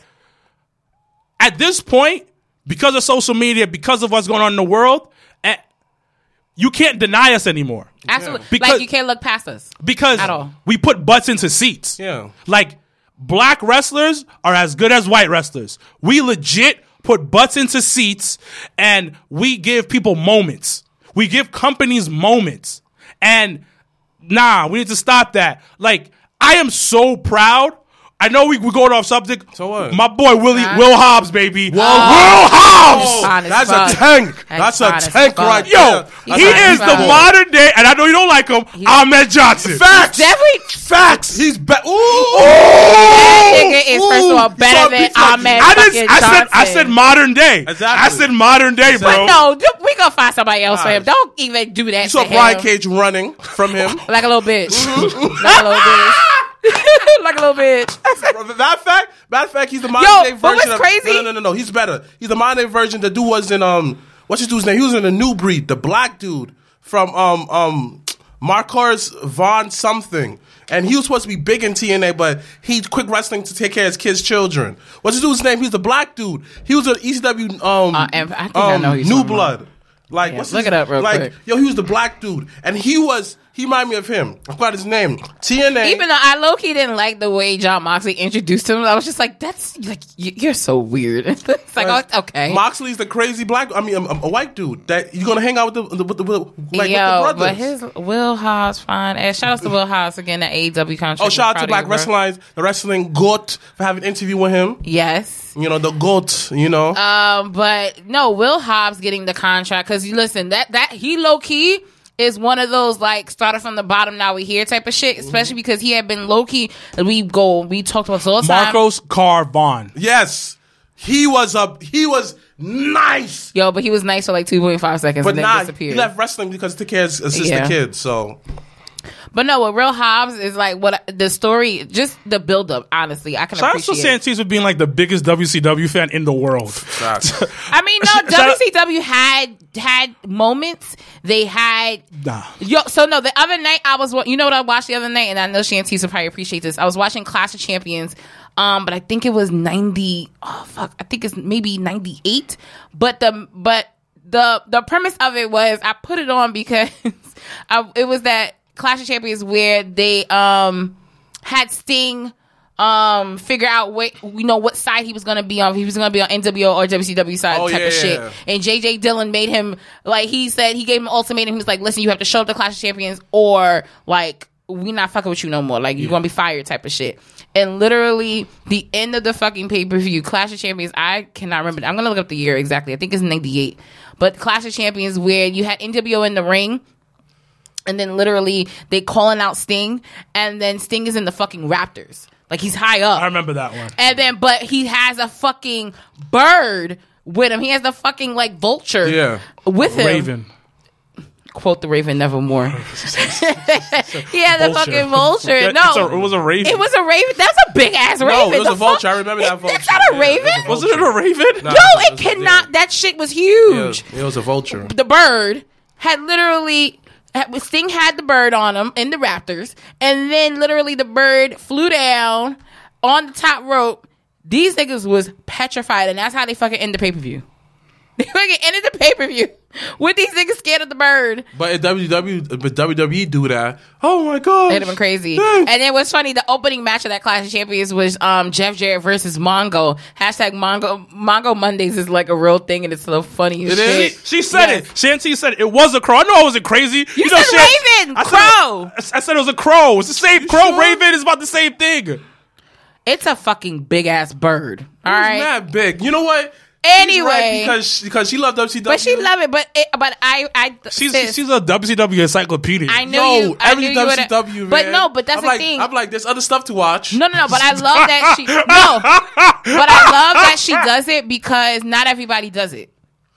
at this point, because of social media, because of what's going on in the world, eh, you can't deny us anymore. Absolutely. Because- like you can't look past us. Because At all. we put butts into seats. Yeah. Like black wrestlers are as good as white wrestlers. We legit put butts into seats and we give people moments. We give companies moments. And nah, we need to stop that. Like, I am so proud. I know we, we're going off subject. So what? My boy Willie, Huh? Will Hobbs, baby. Will, Oh. Hobbs! Fine as That's fuck. a tank. That's That's, fine a as tank fuck. right Yo, there. He's he fine is as the fuck. modern day, and I know you don't like him, Ahmed Johnson. Facts. Definitely. Facts. He's better. Ooh. That nigga is, first of all, Ooh. better You saw than pictures like- Ahmed I fucking didn't. I said. I Johnson. said modern day. Exactly. I said modern day, bro. But no, d- we gonna find somebody else for him. Nice. Don't even do that You saw to Brian him. Cage running from him. Like a little bitch. Like a little bitch. Like a little bitch. Matter of fact, matter of fact, he's the modern Yo, day version. but what's of, crazy- No, no, no, no. He's better. He's the modern day version. The dude was in um, what's his dude's name? He was in the New Breed, the black dude from um um Marcos Von something, and he was supposed to be big in T N A, but he quit wrestling to take care of his kids' children. What's his dude's name? He's the black dude. He was an E C W um, Uh, and I think I know who you're New talking Blood. Like, Yeah, what's look his, it up real like, quick. Yo, he was the black dude, and he was he reminded me of him. I forgot his name. T N A. Even though I low key didn't like the way John Moxley introduced him, I was just like, "That's like y- you're so weird." It's like, oh, okay, Moxley's the crazy black. I mean, a, a white dude that you're gonna hang out with the with the, with the like yo, with the but brothers. his Will Hobbs fine. And shout out to Will Hobbs again, the A E W contract. oh, shout out Proud to of Black you, bro. Wrestling Lines, the wrestling goat for having an interview with him. Yes. You know the goat. You know, Um, but no, Will Hobbs getting the contract because you listen that that he low key is one of those like started from the bottom now we here type of shit, especially because he had been low key. We go we talked about this all the time. Marcos Carvon. yes, he was a he was nice, Yo, but he was nice for like two point five seconds but and then nah, disappeared. he left wrestling because he took care of his sister Yeah. kids. So But no, what Real Hobbs is like what the story, just the build up. Honestly, I can Shout out to appreciate. Santise for being like the biggest W C W fan in the world. I mean, no, Shout out- W C W had had moments. They had Nah. yo. So no, the other night I was, wa- you know what I watched the other night, and I know Shantice will probably appreciate this. I was watching Clash of Champions, um, but I think it was ninety. Oh fuck, I think it's maybe ninety eight. But the but the the premise of it was I put it on because I, it was that Clash of Champions where they um had Sting um figure out what you know what side he was gonna be on. If he was gonna be on N W O or W C W side oh, type yeah, of shit. yeah. And J J Dillon made him like he said he gave him an ultimatum. He was like, listen, you have to show up to Clash of Champions or like we not fucking with you no more. Like you're yeah. gonna be fired type of shit. And literally the end of the fucking pay per view, Clash of Champions. I cannot remember. I'm gonna look up the year exactly. I think it's ninety-eight. But Clash of Champions where you had N W O in the ring. And then literally they calling out Sting, and then Sting is in the fucking Raptors. Like he's high up. I remember that one. And then, but he has a fucking bird with him. He has the fucking like vulture yeah. with him. Raven. Quote the Raven nevermore. he had the fucking vulture. Yeah, no, a, it was a raven. It was a raven. That's a big ass raven. No, it was the a vulture. Fuck? I remember that vulture. That's not a yeah, raven. It was Wasn't it a raven? Nah, no, it, it was, cannot. Yeah. That shit was huge. Yeah, it was a vulture. The bird had literally. Sting had the bird on him in the Raptors, and then literally the bird flew down on the top rope. These niggas was petrified, and that's how they fucking end the pay per view. They fucking ended the pay per view with these niggas scared of the bird. But in W W E, but W W E do that. Oh my god, it'd have been crazy. And then what's funny, the opening match of that Clash of Champions was um, Jeff Jarrett versus Mongo. Hashtag Mongo Mongo Mondays is like a real thing, and it's so funny. As it shit. is. She said yes. it. Shanti said it. It was a crow. I know I wasn't crazy. You, you said know, Raven, I crow. Said, I said it was a crow. It's the same you crow. Sure? Raven is about the same thing. It's a fucking big ass bird. All right, mad big. You know what? Anyway, right because because she loved W C W, but she loved it. But it, but I I she's sis, she's a W C W encyclopedia. I know Yo, you. I every knew you W C W, would. But man. no, but that's I'm the like, thing. I'm like, there's other stuff to watch. No, no, no. But I love that she. No, but I love that she does it because not everybody does it.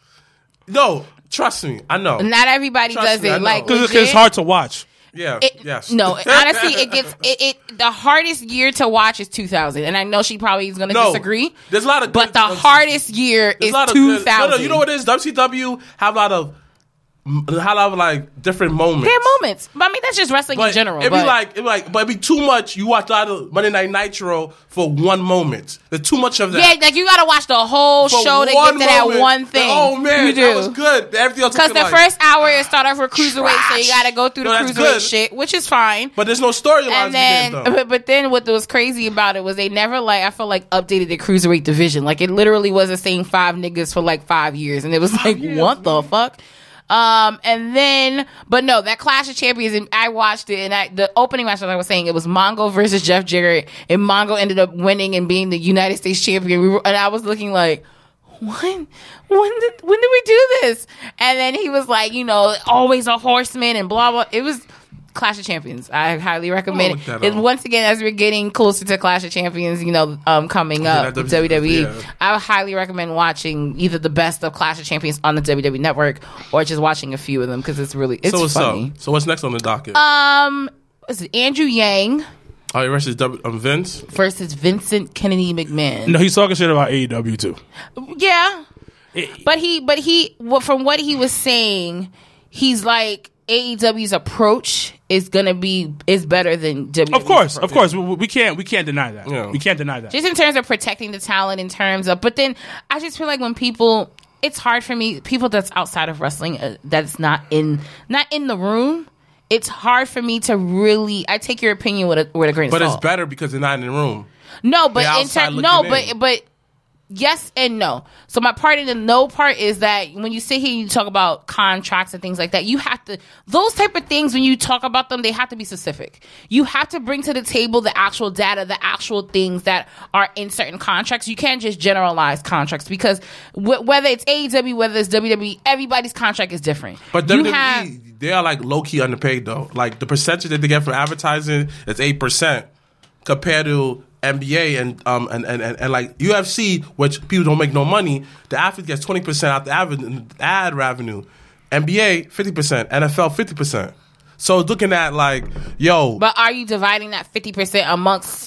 No, trust me, I know. Not everybody Trust does me, I it. know. Like Because legit, it's hard to watch. Yeah. It, yes. No, honestly, it gets it, it. The hardest year to watch is two thousand, and I know she probably is going to No, disagree. There's a lot of, but the there's, hardest year there's is a lot of two good- thousand. No, no, you know what it is? W C W have a lot of, have a lot of like different moments. There are moments, but I mean that's just wrestling But in general. It'd but, be like, it'd be like, but it'd be too much. You watch a lot of Monday Night Nitro for one moment. There's too much of that. yeah, like you got to watch the whole For show to get one to that moment. one thing. Oh man, you do. that was good. Everything else Because the like, first hour it start off with cruiserweight, so you got to go through No, the that's cruiserweight good. shit, which is fine. But there's no storylines. And then, though. but, but then what was crazy about it was they never like I felt like updated the cruiserweight division. Like it literally was the same five niggas for like five years, and it was like years, what the fuck. Um, and then, but no, that Clash of Champions, and I watched it, and I, the opening match, as I was saying, it was Mongo versus Jeff Jarrett, and Mongo ended up winning and being the United States champion. We were, and I was looking like, when, when did, when did we do this? And then he was like, you know, always a horseman and blah blah. It was Clash of Champions. I highly recommend Oh, it. it. Once again, as we're getting closer to Clash of Champions, you know, um, coming Yeah, up, that W W E, yeah. I would highly recommend watching either the best of Clash of Champions on the W W E Network or just watching a few of them because it's really it's so what's funny. up? So what's next on the docket? Um, is it Andrew Yang All right, versus w, um, Vince. versus Vincent Kennedy McMahon? No, he's talking shit about A E W too. Yeah, It- but he, but he, well, from what he was saying, he's like A E W's approach is gonna be is better than W W E's Of course, approach. of course, we, we can't we can't deny that. Yeah. We can't deny that. Just in terms of protecting the talent, in terms of, but then I just feel like when people, it's hard for me, people that's outside of wrestling, uh, that's not in, not in the room. It's hard for me to really. I take your opinion with a with a grain But of it's salt. better because they're not in the room. No, but They're in outside ter- no, looking but in. but yes and no. So my part in the no part is that when you sit here and you talk about contracts and things like that, you have to those type of things when you talk about them, they have to be specific. You have to bring to the table the actual data, the actual things that are in certain contracts. You can't just generalize contracts because w- whether it's A E W, whether it's W W E, everybody's contract is different. But you W W E, have, they are like low key underpaid though. Like the percentage that they get from advertising is eight percent compared to N B A and um and, and, and, and like U F C, which people don't make no money. The athlete gets twenty percent out the ad, ad revenue. N B A fifty percent, N F L fifty percent. So looking at like, yo, but are you dividing that fifty percent amongst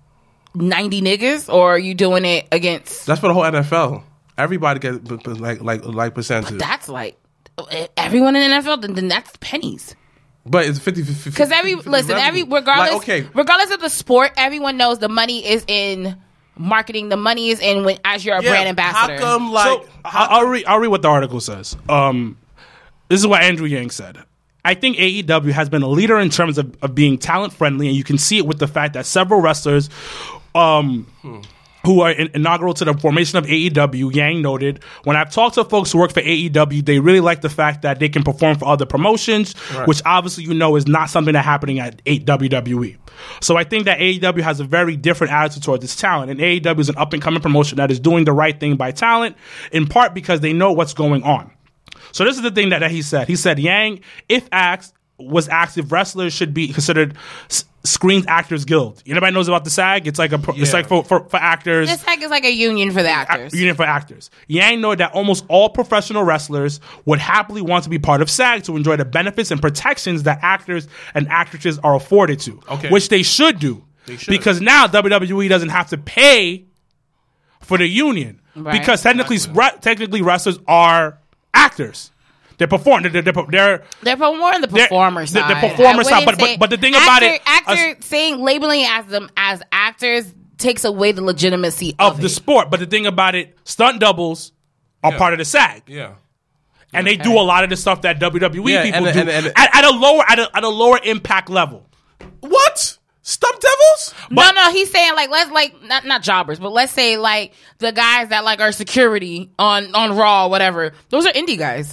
ninety niggas, or are you doing it against? that's for the whole N F L. Everybody gets b- b- like like like percentage. That's like everyone in the N F L. Then, then that's pennies. But it's fifty fifty. Because every listen, every regardless, Like, okay, regardless of the sport, everyone knows the money is in marketing. The money is in when as you're a yeah, brand ambassador. How come like so I'll, I'll read I'll read what the article says. Um, this is what Andrew Yang said. I think A E W has been a leader in terms of, of being talent friendly, and you can see it with the fact that several wrestlers um, hmm. who are in, inaugural to the formation of A E W, Yang noted, when I've talked to folks who work for A E W, they really like the fact that they can perform for other promotions, right. which obviously you know is not something that's happening at W W E. So I think that A E W has a very different attitude towards its talent, and A E W is an up-and-coming promotion that is doing the right thing by talent, in part because they know what's going on. So this is the thing that, that he said. He said Yang, if asked, was asked if wrestlers should be considered s- Screen Actors Guild. Anybody knows about the SAG? It's like a yeah. it's like for, for, for actors. The SAG is like a union for the actors. A, union for actors. Yang noted that almost all professional wrestlers would happily want to be part of SAG to enjoy the benefits and protections that actors and actresses are afforded to, okay. which they should do. They should. Because now W W E doesn't have to pay for the union. Right. Because technically, exactly. re- technically wrestlers are actors. They're performing. They're, they're, they're, they're more on the performer side. The performer side. But, but, but the thing actor, about it. Actor uh, saying, labeling as them as actors takes away the legitimacy of, of it. the sport. But the thing about it, stunt doubles are yeah. part of the SAG. Yeah. And okay. they do a lot of the stuff that W W E yeah, people and, do and, and, and, at, at a lower at a, at a lower impact level. What? Stunt devils? But, no, no, he's saying like let's like not not jobbers, but let's say like the guys that like are security on on Raw or whatever. Those are indie guys.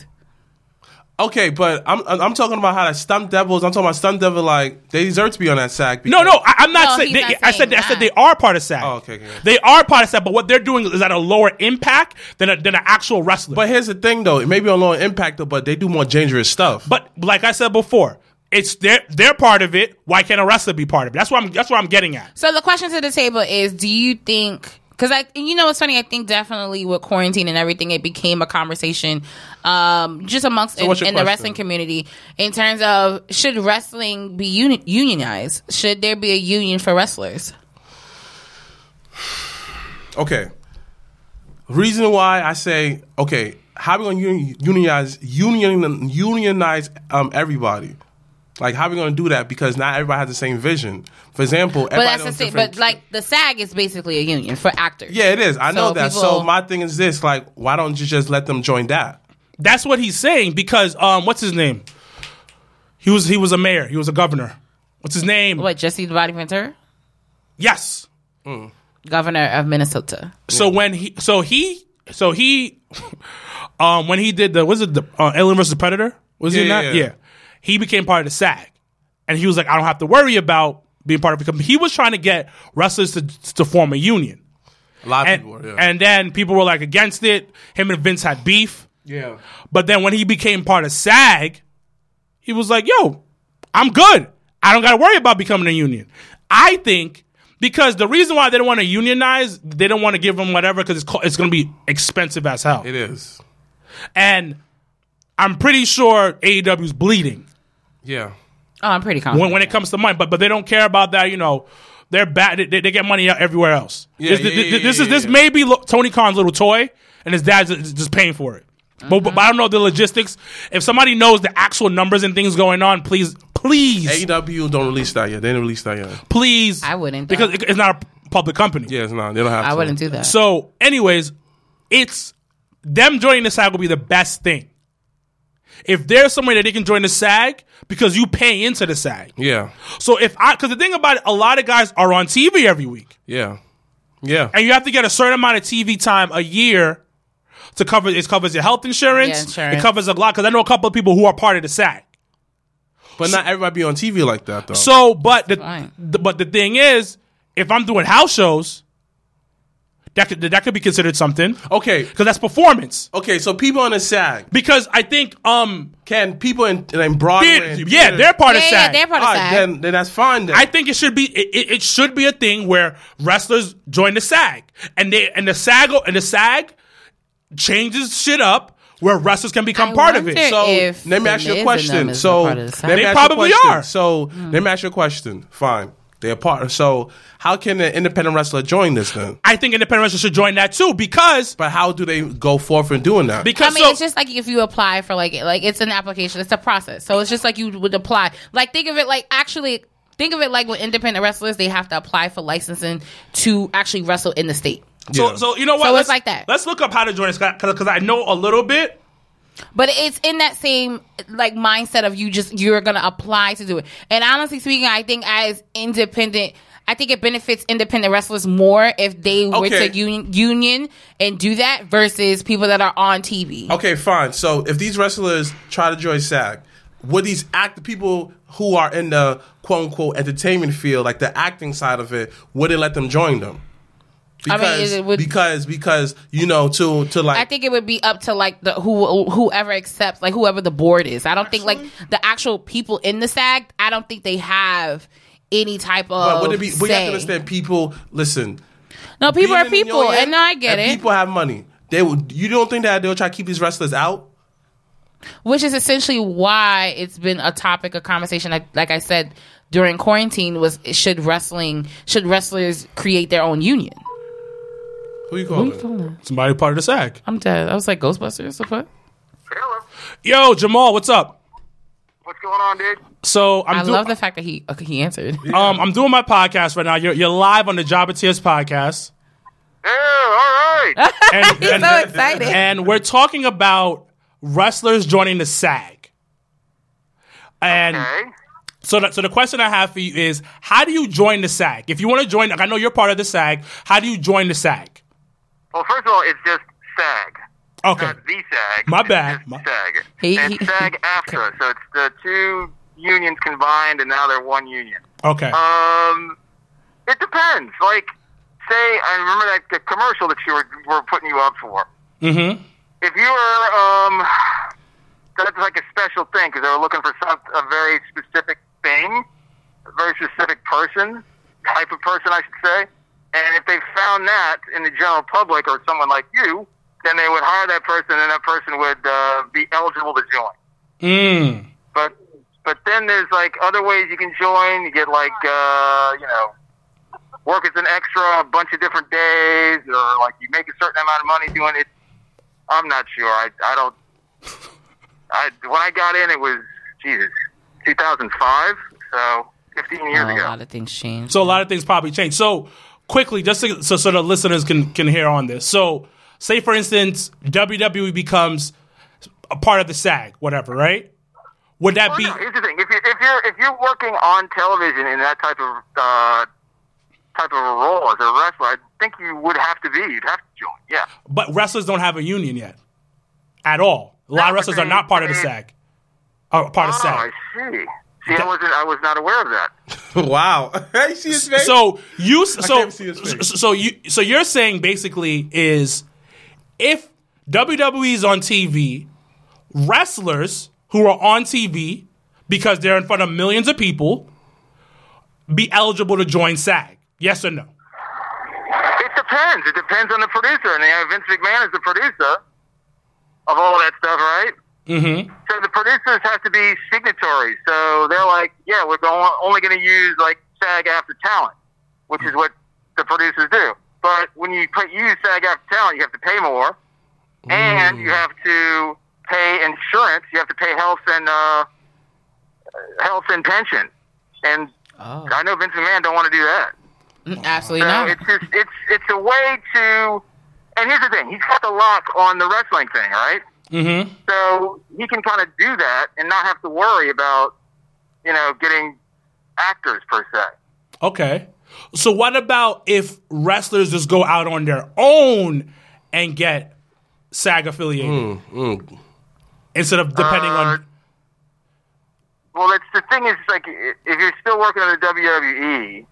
Okay, but I'm I'm talking about how that stunt devils. I'm talking about stunt devil like they deserve to be on that SAG. No, no, I, I'm not, no, saying, they, not saying. I said that. I said they are part of SAG. Oh, okay, okay. They are part of SAG, but what they're doing is at a lower impact than a, than an actual wrestler. But here's the thing, though, it may be a lower impact, though, but they do more dangerous stuff. But like I said before, it's their they're part of it. Why can't a wrestler be part of it? That's what I'm that's what I'm getting at. So the question to the table is: do you think? Because I, you know, it's funny. I think definitely with quarantine and everything, it became a conversation, um, just amongst so in, in the wrestling community in terms of should wrestling be uni- unionized? Should there be a union for wrestlers? Okay. Reason why I say okay, how are we going to unionize union unionize um, everybody? Like, how are we going to do that? Because not everybody has the same vision. For example, but that's the same. But like the SAG is basically a union for actors. Yeah, it is. I know so that. People, so my thing is this: like, why don't you just let them join that? That's what he's saying. Because um, what's his name? He was he was a mayor. He was a governor. What's his name? What, Jesse the Body Ventura? Yes, mm. Governor of Minnesota. So yeah. when he, so he, so he, um, when he did the was it the uh, Alien versus Predator? Was yeah, he in that? Yeah. yeah. He became part of the SAG, and he was like, I don't have to worry about being part of it. He was trying to get wrestlers to to form a union. A lot of and, people were, yeah. And then people were like against it. Him and Vince had beef. Yeah. But then when he became part of SAG, he was like, yo, I'm good. I don't got to worry about becoming a union. I think because the reason why they don't want to unionize, they don't want to give them whatever because it's, it's going to be expensive as hell. It is. And I'm pretty sure A E W's bleeding. Yeah. Oh, I'm pretty confident. When, when it comes to money, but but they don't care about that. You know, they're bad. They, they get money out everywhere else. Yeah, this yeah, this, yeah, this yeah, is this yeah. may be lo- Tony Khan's little toy, and his dad's just just paying for it. Mm-hmm. But, but I don't know the logistics. If somebody knows the actual numbers and things going on, please, please. A E W don't release that yet. They didn't release that yet. Please, I wouldn't because though. it, it's not a public company. Yeah, it's not. They don't have. I to. wouldn't do that. So, anyways, it's them joining the SAG will be the best thing. If there's somewhere that they can join the SAG because you pay into the SAG. Yeah. So if I, because the thing about it, a lot of guys are on T V every week. Yeah. Yeah. And you have to get a certain amount of T V time a year to cover. It covers your health insurance. Yeah, insurance. It covers a lot because I know a couple of people who are part of the SAG. But so, not everybody be on T V like that though. So, but the, Fine. the but the thing is, if I'm doing house shows, that could that could be considered something. Okay, because that's performance. Okay, so people on the SAG. Because I think um can people in, in Broadway? They're, yeah, they're part yeah, of SAG. Yeah, they're part of right, SAG. then, then that's fine. Then I think it should be it, it, it should be a thing where wrestlers join the SAG and they and the SAG and the SAG changes shit up where wrestlers can become I part of it. wonder So if let me the ask you a Miz and question. them is So a part of the SAG. let me They ask you a probably question. are. So let me ask you a question. Fine, they're part. So how can an independent wrestler join this then? I think independent wrestlers should join that too because But how do they go forth in doing that? because I mean, so, it's just like if you apply for like like it's an application, it's a process. So it's just like you would apply. Like think of it like actually think of it like with independent wrestlers, they have to apply for licensing to actually wrestle in the state. so Yeah. so you know what? So let's, it's like that. Let's look up how to join this because I know a little bit. But it's in that same like mindset of you just you're gonna apply to do it. And honestly speaking, I think as independent, I think it benefits independent wrestlers more if they were Okay. to union, union and do that versus people that are on T V. Okay, fine. So if these wrestlers try to join SAG, would these act people who are in the quote unquote entertainment field, like the acting side of it, would it let them join them? Because, I mean, it would- because, because you know, to to like, I think it would be up to like the who whoever accepts, like whoever the board is. I don't think like the actual people in the SAG. I don't think they have any type of. but would it be? But you have say. to understand, people. Listen, No, people being are in the people, union, and no, I get and it. People have money. They would. You don't think that they'll try to keep these wrestlers out? Which is essentially why it's been a topic of conversation. Like, like I said during quarantine, was should wrestling should wrestlers create their own union? Who you Who calling? you calling? Somebody part of the SAG. I'm dead. I was like Ghostbusters. What? Hello. Yo, Jamal, what's up? What's going on, dude? So I'm I do- love the fact that he okay, he answered. um I'm doing my podcast right now. You're you're live on the Jabba Tears podcast. Yeah, all right. And, He's and, so excited. and we're talking about wrestlers joining the SAG. And Okay. so, the, so the question I have for you is, how do you join the SAG? If you want to join, like I know you're part of the SAG. How do you join the SAG? Well, first of all, it's just SAG. Okay, Not the SAG. My It's bad. just My- SAG. He- and he- it's SAG-AFTRA, so it's the two unions combined, and now they're one union. okay, Um, it depends. Like, say, I remember that the commercial that you were, were putting you up for. mm-hmm. If you were, um, that's like a special thing because they were looking for some a very specific thing, a very specific person, type of person, I should say. And if they found that in the general public or someone like you, then they would hire that person, and that person would uh, be eligible to join. Mm. But but then there's like other ways you can join. You get like uh, you know, work as an extra a bunch of different days, or like you make a certain amount of money doing it. I'm not sure. I I don't. I when I got in, it was Jesus, two thousand five, so fifteen years Oh, a ago. lot of things changed. So a lot of things probably changed. So quickly, just to, so so the listeners can can hear on this. So say for instance, W W E becomes a part of the SAG, whatever, right? Would that Well, be? no, here's the thing: if you're if you're if you're working on television in that type of uh, type of a role as a wrestler, I think you would have to be. You'd have to join. Yeah. But wrestlers don't have a union yet, at all. A lot No, of wrestlers but are not part of the they- SAG. Oh, part of Oh, SAG. I see. See, I wasn't. I was not aware of that. Wow. You see his face? So you so can't see his face. so you so you're saying basically is if W W E is on T V, wrestlers who are on T V because they're in front of millions of people be eligible to join SAG? Yes or no? It depends. It depends on the producer, and they have Vince McMahon as the producer of all that stuff, right? Mm-hmm. So the producers have to be signatories. So they're like, yeah, we're going, only going to use like SAG-AFTRA talent, which is what the producers do. But when you put, use SAG-AFTRA talent, you have to pay more, and you have to pay insurance. You have to pay health and uh, health and pension. And Oh. I know Vince McMahon don't want to do that. Absolutely So not. it's just it's it's a way to. And here's the thing: he's got the lock on the wrestling thing, right? Mm-hmm. So he can kind of do that and not have to worry about, you know, getting actors per se. Okay. So what about if wrestlers just go out on their own and get SAG affiliated Mm, mm. instead of depending Uh, on? Well, it's the thing is like i- if you're still working on the W W E,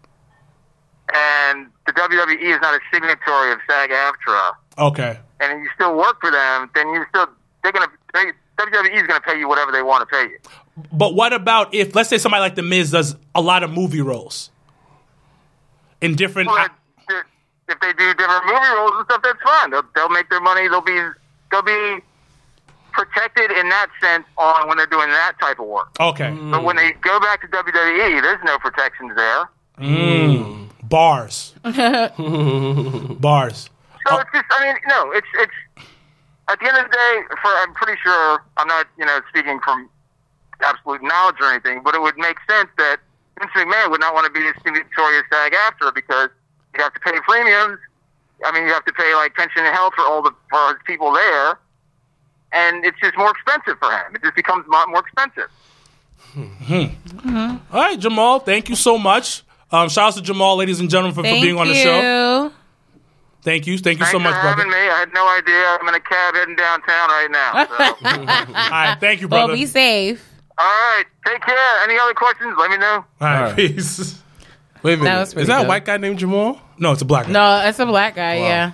and the W W E is not a signatory of SAG-AFTRA, Okay. and you still work for them, then you still they're gonna they, W W E is gonna pay you whatever they want to pay you. But what about if, let's say, somebody like The Miz does a lot of movie roles in different? Well, it- if they do different movie roles and stuff, that's fine. They'll, they'll make their money. They'll be they'll be protected in that sense on when they're doing that type of work. Okay. But when they go back to W W E, there's no protections there. Mm. Bars. Bars. So it's just, I mean, no, it's it's at the end of the day. For I'm pretty sure I'm not, you know, speaking from absolute knowledge or anything, but it would make sense that Vince McMahon would not want to be a signatory of SAG-AFTRA because you have to pay premiums. I mean, you have to pay like pension and health for all the for his people there, and it's just more expensive for him. It just becomes more, more expensive. Mm-hmm. Mm-hmm. All right, Jamal, thank you so much. Um, shout out to Jamal, ladies and gentlemen, for, for being on the show. Thank you. Thank you Thanks so much, for brother. having me. I had no idea. I'm in a cab heading downtown right now. So. All right, thank you, brother. Well, be safe. All right, take care. Any other questions, let me know. All right, All right. peace. Wait a minute. That was Is pretty that good. a white guy named Jamal? No, it's a black guy. No, it's a black guy, yeah.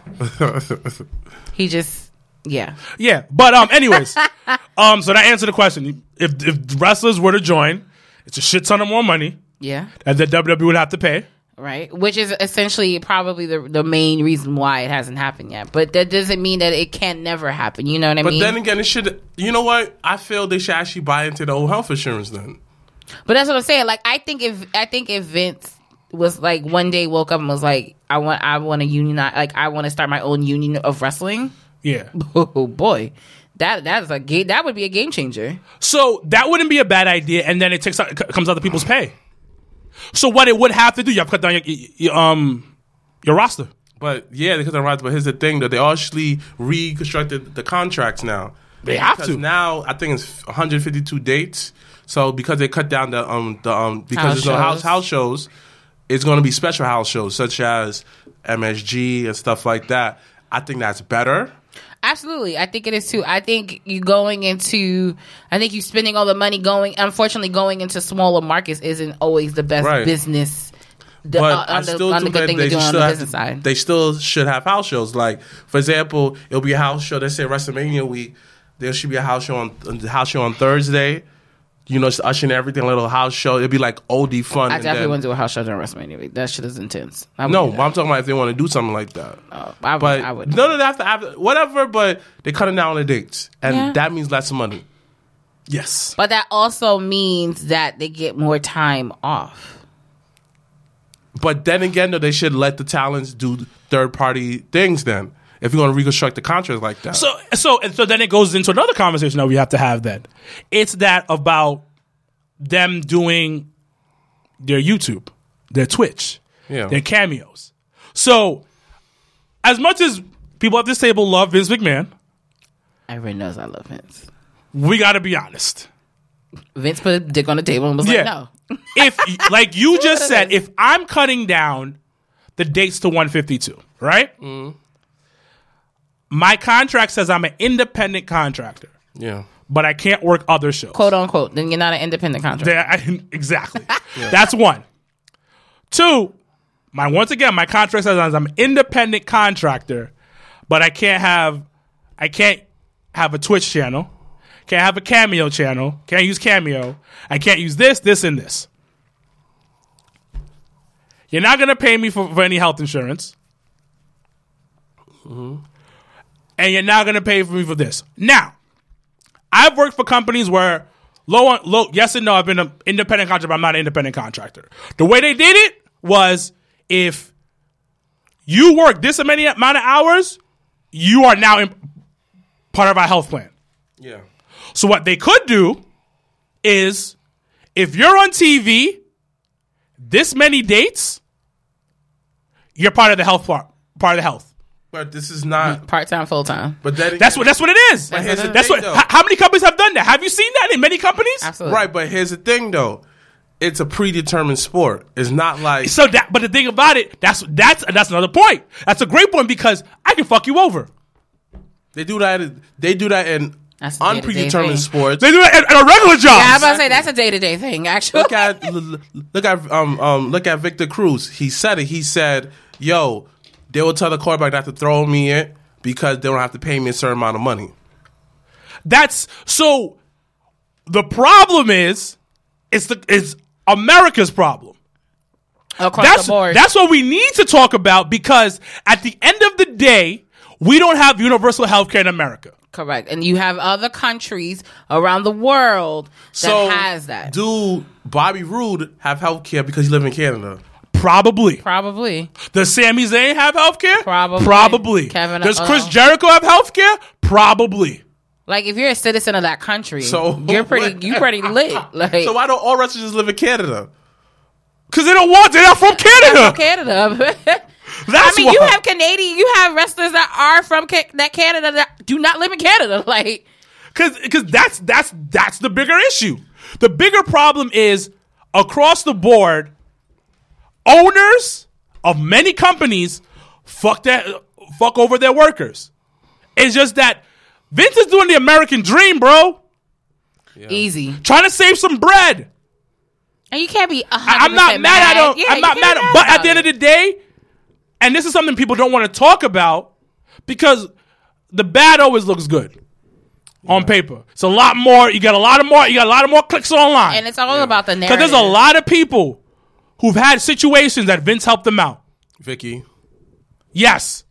He just, yeah. Yeah, but um, anyways, um, so that answered the question. If if wrestlers were to join, it's a shit ton of more money Yeah. that the W W E would have to pay. Right, which is essentially probably the the main reason why it hasn't happened yet. But that doesn't mean that it can never happen. You know what I But mean? then again, it should. You know what? I feel they should actually buy into the old health insurance then. But that's what I'm saying. Like, I think if I think if Vince was like one day woke up and was like, I want I want to unionize, like I want to start my own union of wrestling. Yeah. Oh boy, that that is a ga- that would be a game changer. So that wouldn't be a bad idea, and then it takes out, it comes out of people's pay. So what it would have to do, you have to cut down your, your um your roster. But yeah, because I'm right. But here's the thing: that they actually reconstructed the contracts now. They have because to. now. I think it's one hundred fifty-two dates. So because they cut down the um the um because House there's no shows. house house shows, it's going to be special house shows such as M S G and stuff like that. I think that's better. Absolutely, I think it is too. I think you going into, I think you spending all the money going. Unfortunately, going into smaller markets isn't always the best Right. business. The, But uh, I on the, still on the think good that thing they to do on still the have business to- side. they still should have house shows. Like for example, it'll be a house show. Let's say WrestleMania week. There should be a house show on the house show on Thursday. You know, just ushering everything, a little house show. It'd be like oldie fun. I and definitely then- want to do a house show during WrestleMania week. That shit is intense. I would No, do but that. I'm talking about if they want to do something like that. Oh, I would. But I would. no, no, they have to have whatever. But they're cutting down on the dates, and Yeah. that means less money. Yes. But that also means that they get more time off. But then again, though, they should let the talents do third party things. Then, if you're going to reconstruct the contract like that, So so and so then it goes into another conversation that we have to have. Then it's that about them doing their YouTube, their Twitch, Yeah. their cameos. So as much as people at this table love Vince McMahon, Everyone knows I love Vince. we got to be honest. Vince put a dick on the table and was Yeah. like, no. If like you just said, if I'm cutting down the dates to one fifty-two, right? Mm-hmm. My contract says I'm an independent contractor, yeah, but I can't work other shows. Quote unquote. Then you're not an independent contractor. There- I- exactly. That's one. Two, my once again, my contract says I'm an independent contractor, but I can't have I can't have a Twitch channel, can't have a Cameo channel, can't use Cameo. I can't use this, this, and this. You're not gonna pay me for, for any health insurance. Mm-hmm. And you're not gonna pay for me for this. Now, I've worked for companies where low on low, yes and no, I've been an independent contractor, but I'm not an independent contractor. The way they did it was if you work this many amount of hours, you are now in, part of our health plan. yeah. So what they could do is if you're on T V this many dates, you're part of the health part, part of the health. But this is not. Part time, full time. But that That's what that's what it is. But here's the That's thing, what. though. How, how many companies have done that? Have you seen that in many companies? Absolutely. right. But here's the thing, though. It's a predetermined sport. It's not like So that, but the thing about it, that's that's that's another point. That's a great point because I can fuck you over. they do that. They do that in That's a day-to-day unpredetermined thing. sports. They do that at, at a regular job. Yeah, I was about to say that's a day to day thing. Actually, look at l- l- look at um um look at Victor Cruz. He said it. He said, "Yo, they will tell the quarterback not to throw me in because they don't have to pay me a certain amount of money." That's so. The problem is, it's the it's America's problem. across That's the board. that's what we need to talk about because at the end of the day, we don't have universal health care in America. Correct. And you have other countries around the world that So, has that. do Bobby Roode have health care because he live in Canada? Probably. Probably. Does Sami Zayn have health care? Probably. Probably. Kevin- Does Chris uh, Jericho have health care? Probably. Like if you're a citizen of that country, So- you're pretty you pretty lit. Like So why don't all wrestlers just live in Canada? Because they don't want, they're not from Canada. from Canada. That's I mean, why. you have Canadian, you have wrestlers that are from ca- that Canada that do not live in Canada. Like Because because that's that's that's the bigger issue. The bigger problem is across the board, owners of many companies fuck that fuck over their workers. It's just that Vince is doing the American dream, bro. Yeah. Easy. Trying to save some bread. And you can't be one hundred percent I'm not mad, mad at him. yeah, I'm not mad, mad but at the end of the day, and this is something people don't want to talk about because the bad always looks good. Yeah. On paper. It's a lot more. You got a lot of more. You got a lot of more clicks online. And it's all yeah. about the narrative. Because there's a lot of people who've had situations that Vince helped them out. Vicky. Yes.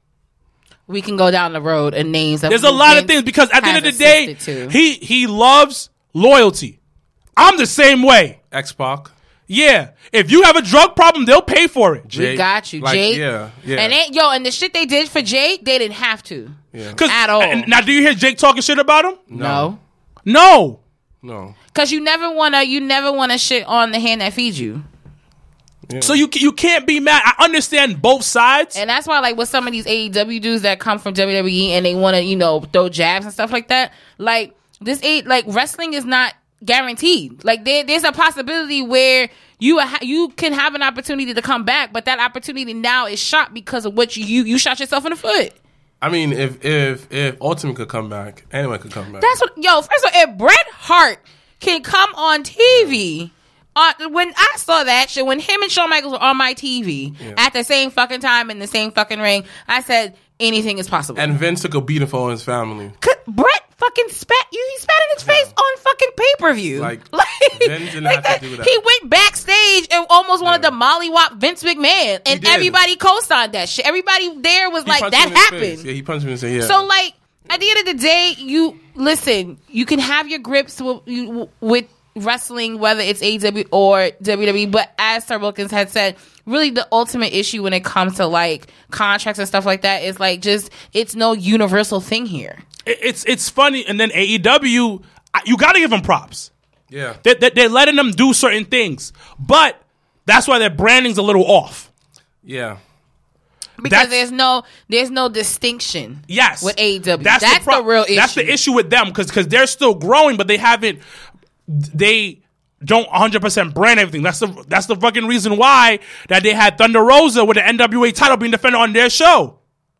We can go down the road and names. There's a lot Vince of things because at the end of the day, to. he he loves loyalty. I'm the same way. X-Pac. Yeah. If you have a drug problem, they'll pay for it. Jake, we got you, like, Jake. Yeah, yeah. And they, yo, and the shit they did for Jake, they didn't have to. Yeah. At all. And now, do you hear Jake talking shit about him? No. No. No. Because you never wanna, you never wanna shit on the hand that feeds you. Yeah. So you you can't be mad. I understand both sides, and that's why, like, with some of these A E W dudes that come from W W E and they want to, you know, throw jabs and stuff like that. Like this, eight, like wrestling is not guaranteed. Like there, there's a possibility where you you can have an opportunity to come back, but that opportunity now is shot because of what you you shot yourself in the foot. I mean, if if if Ultimate could come back, anyone could come back. That's what, yo. First of all, if Bret Hart can come on T V, uh, when I saw that shit, when him and Shawn Michaels were on my T V yeah. at the same fucking time in the same fucking ring, I said anything is possible. And Vince took a beating for his family. Bret fucking spat you. He spat in his yeah. face on fucking pay per view. Like, like Vince didn't like have to do that. He went backstage and almost yeah. wanted to mollywop Vince McMahon, and everybody co-signed that shit. Everybody there was he like, "That happened." Face. Yeah, he punched him in his face. Yeah. So like, at the end of the day, you listen. You can have your grips with, you, with wrestling, whether it's A E W or W W E. But as Sir Wilkins had said, really the ultimate issue when it comes to like contracts and stuff like that is like just it's no universal thing here. It's it's funny, and then A E W, you got to give them props. Yeah, they, they, they're letting them do certain things, but that's why their branding's a little off. Yeah, because that's, there's no there's no distinction. Yes, with A E W, that's, that's the, pro- the real issue. That's the issue with them because because they're still growing, but they haven't. They don't one hundred percent brand everything. That's the that's the fucking reason why that they had Thunder Rosa with the N W A title being defended on their show.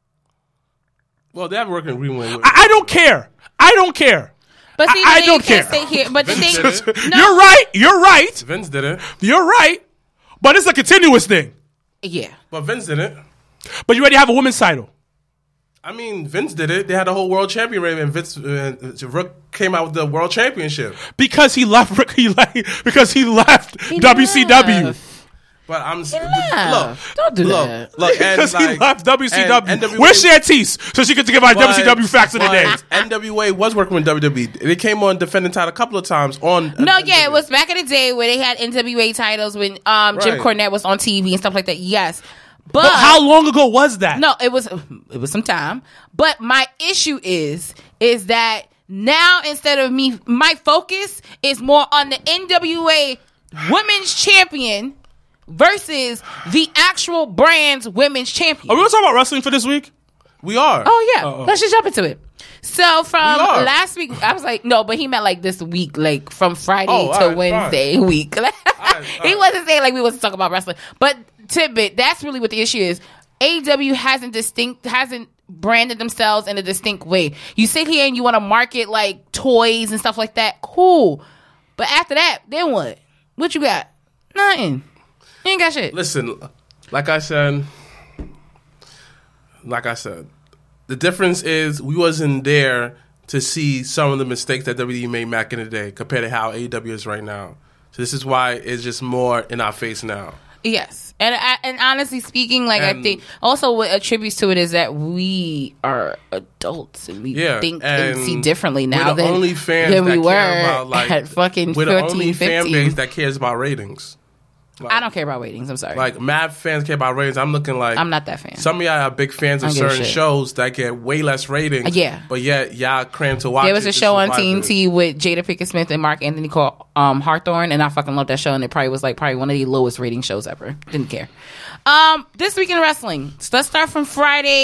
Well, they have a working agreement. I, I don't care. I don't care. But see, I, I don't care. Here. But the thing, no. You're right. You're right. Vince did it. You're right. But it's a continuous thing. Yeah. But Vince did it. But you already have a women's title. I mean, Vince did it. They had a whole world champion reign, and Vince uh, Rook came out with the world championship because he left. He like, because he left he W C W. Left. But I'm he look, don't do look, that. Look, because like, he left W C W. And N W A, where's Shantice so she could give out W C W facts of the day? N W A was working with W W E. They came on defending title a couple of times on. No, N W A. Yeah, it was back in the day where they had N W A titles when um, Jim right. Cornette was on T V and stuff like that. Yes. But, but how long ago was that? No, it was it was some time. But my issue is is that now instead of me, my focus is more on the N W A Women's Champion versus the actual brand's Women's Champion. Are we going to talk about wrestling for this week? We are. Oh yeah, Uh-oh. let's just jump into it. So from we last week, I was like, no, but he meant like this week, like from Friday oh, to right, Wednesday fine. week. All right, all he right. wasn't saying like we wasn't talking about wrestling, but tidbit. That's really what the issue is. A E W hasn't distinct hasn't branded themselves in a distinct way. You sit here and you want to market like toys and stuff like that. Cool, but after that, then what? What you got? Nothing. You ain't got shit. Listen, like I said, like I said, the difference is we wasn't there to see some of the mistakes that W W E made back in the day compared to how A E W is right now. So this is why it's just more in our face now. Yes. And and honestly speaking, like and, I think also what attributes to it is that we are adults and we yeah, think and and see differently now we're the than, only fans than we that were care about, like, at fucking we're the fourteen, only fan fifteen. base that cares about ratings. Like, I don't care about ratings. I'm sorry. Like, mad fans care about ratings. I'm looking like... I'm not that fan. Some of y'all are big fans of certain shows that get way less ratings. Yeah. But yet, y'all cram to watch it. There was a This show is on T N T with Jada Pinkett Smith and Mark Anthony called um, Hawthorne, and I fucking loved that show, and it probably was like probably one of the lowest rating shows ever. Didn't care. Um, this week in wrestling. So let's start from Friday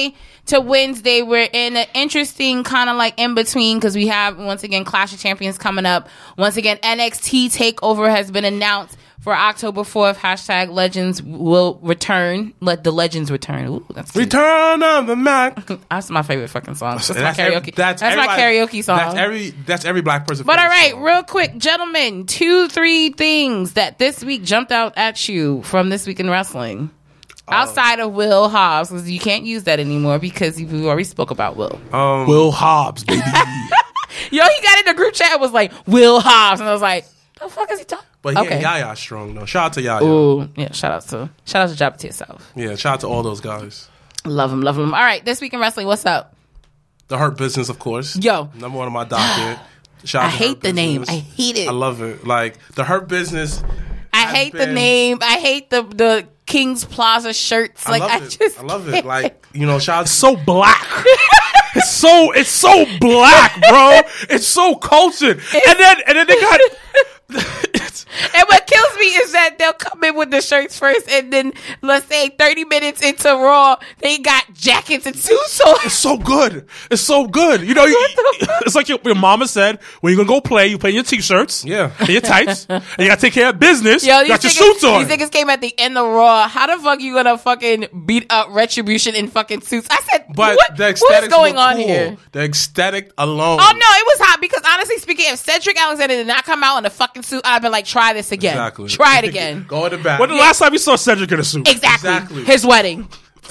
to Wednesday. We're in an interesting kind of like in between because we have once again Clash of Champions coming up. Once again, N X T TakeOver has been announced for October fourth. Hashtag Legends will return. Let the Legends return. Ooh, that's cute. Return of the Mac. That's my favorite fucking song. That's, That's my every- karaoke. that's That's, my everybody- karaoke song. That's every that's every black person. But all right, song. real quick, gentlemen, two, three things that this week jumped out at you from This Week in Wrestling. Outside of Will Hobbs, because you can't use that anymore because we already spoke about Will. Um, Will Hobbs, baby. Yo, he got in the group chat and was like, Will Hobbs. And I was like, the fuck is he talking? but yeah, okay. Yaya strong though. Shout out to Yaya. Ooh, yeah, shout out to shout out to Drop It To Yourself. Yeah, shout out to all those guys. Love him, love him. All right, This Week in Wrestling, what's up? The Hurt Business, of course. Yo. Number one on my docket. Shout out I to hate Hurt the name. Business. I hate it. I love it. Like the Hurt Business. I has hate the been- name. I hate the the King's Plaza shirts. I Like love I it. just I love it. Like you know, shout out to So black. It's so it's so black, bro. It's so cultured. And then and then they got it's, And what kills me is that they'll come in with the shirts first, and then let's say thirty minutes into Raw, they got jackets and suits. So it's so good. It's so good. You know, you, it's like your, your mama said, when you're gonna go play, you play in your t-shirts, Yeah. and your tights, and you gotta take care of business. yo, you these got your niggas, suits on. these niggas came at the end of Raw. How the fuck you gonna fucking beat up Retribution in fucking suits? I said, But what? the What is aesthetics going were on cool. here? The aesthetic alone. Oh no, it was hot because honestly speaking, if Cedric Alexander did not come out in a fucking suit, I'd been like, try this again. Exactly. Try it again. Go in the back. When the last time you saw Cedric in a suit? Exactly. Exactly. His wedding.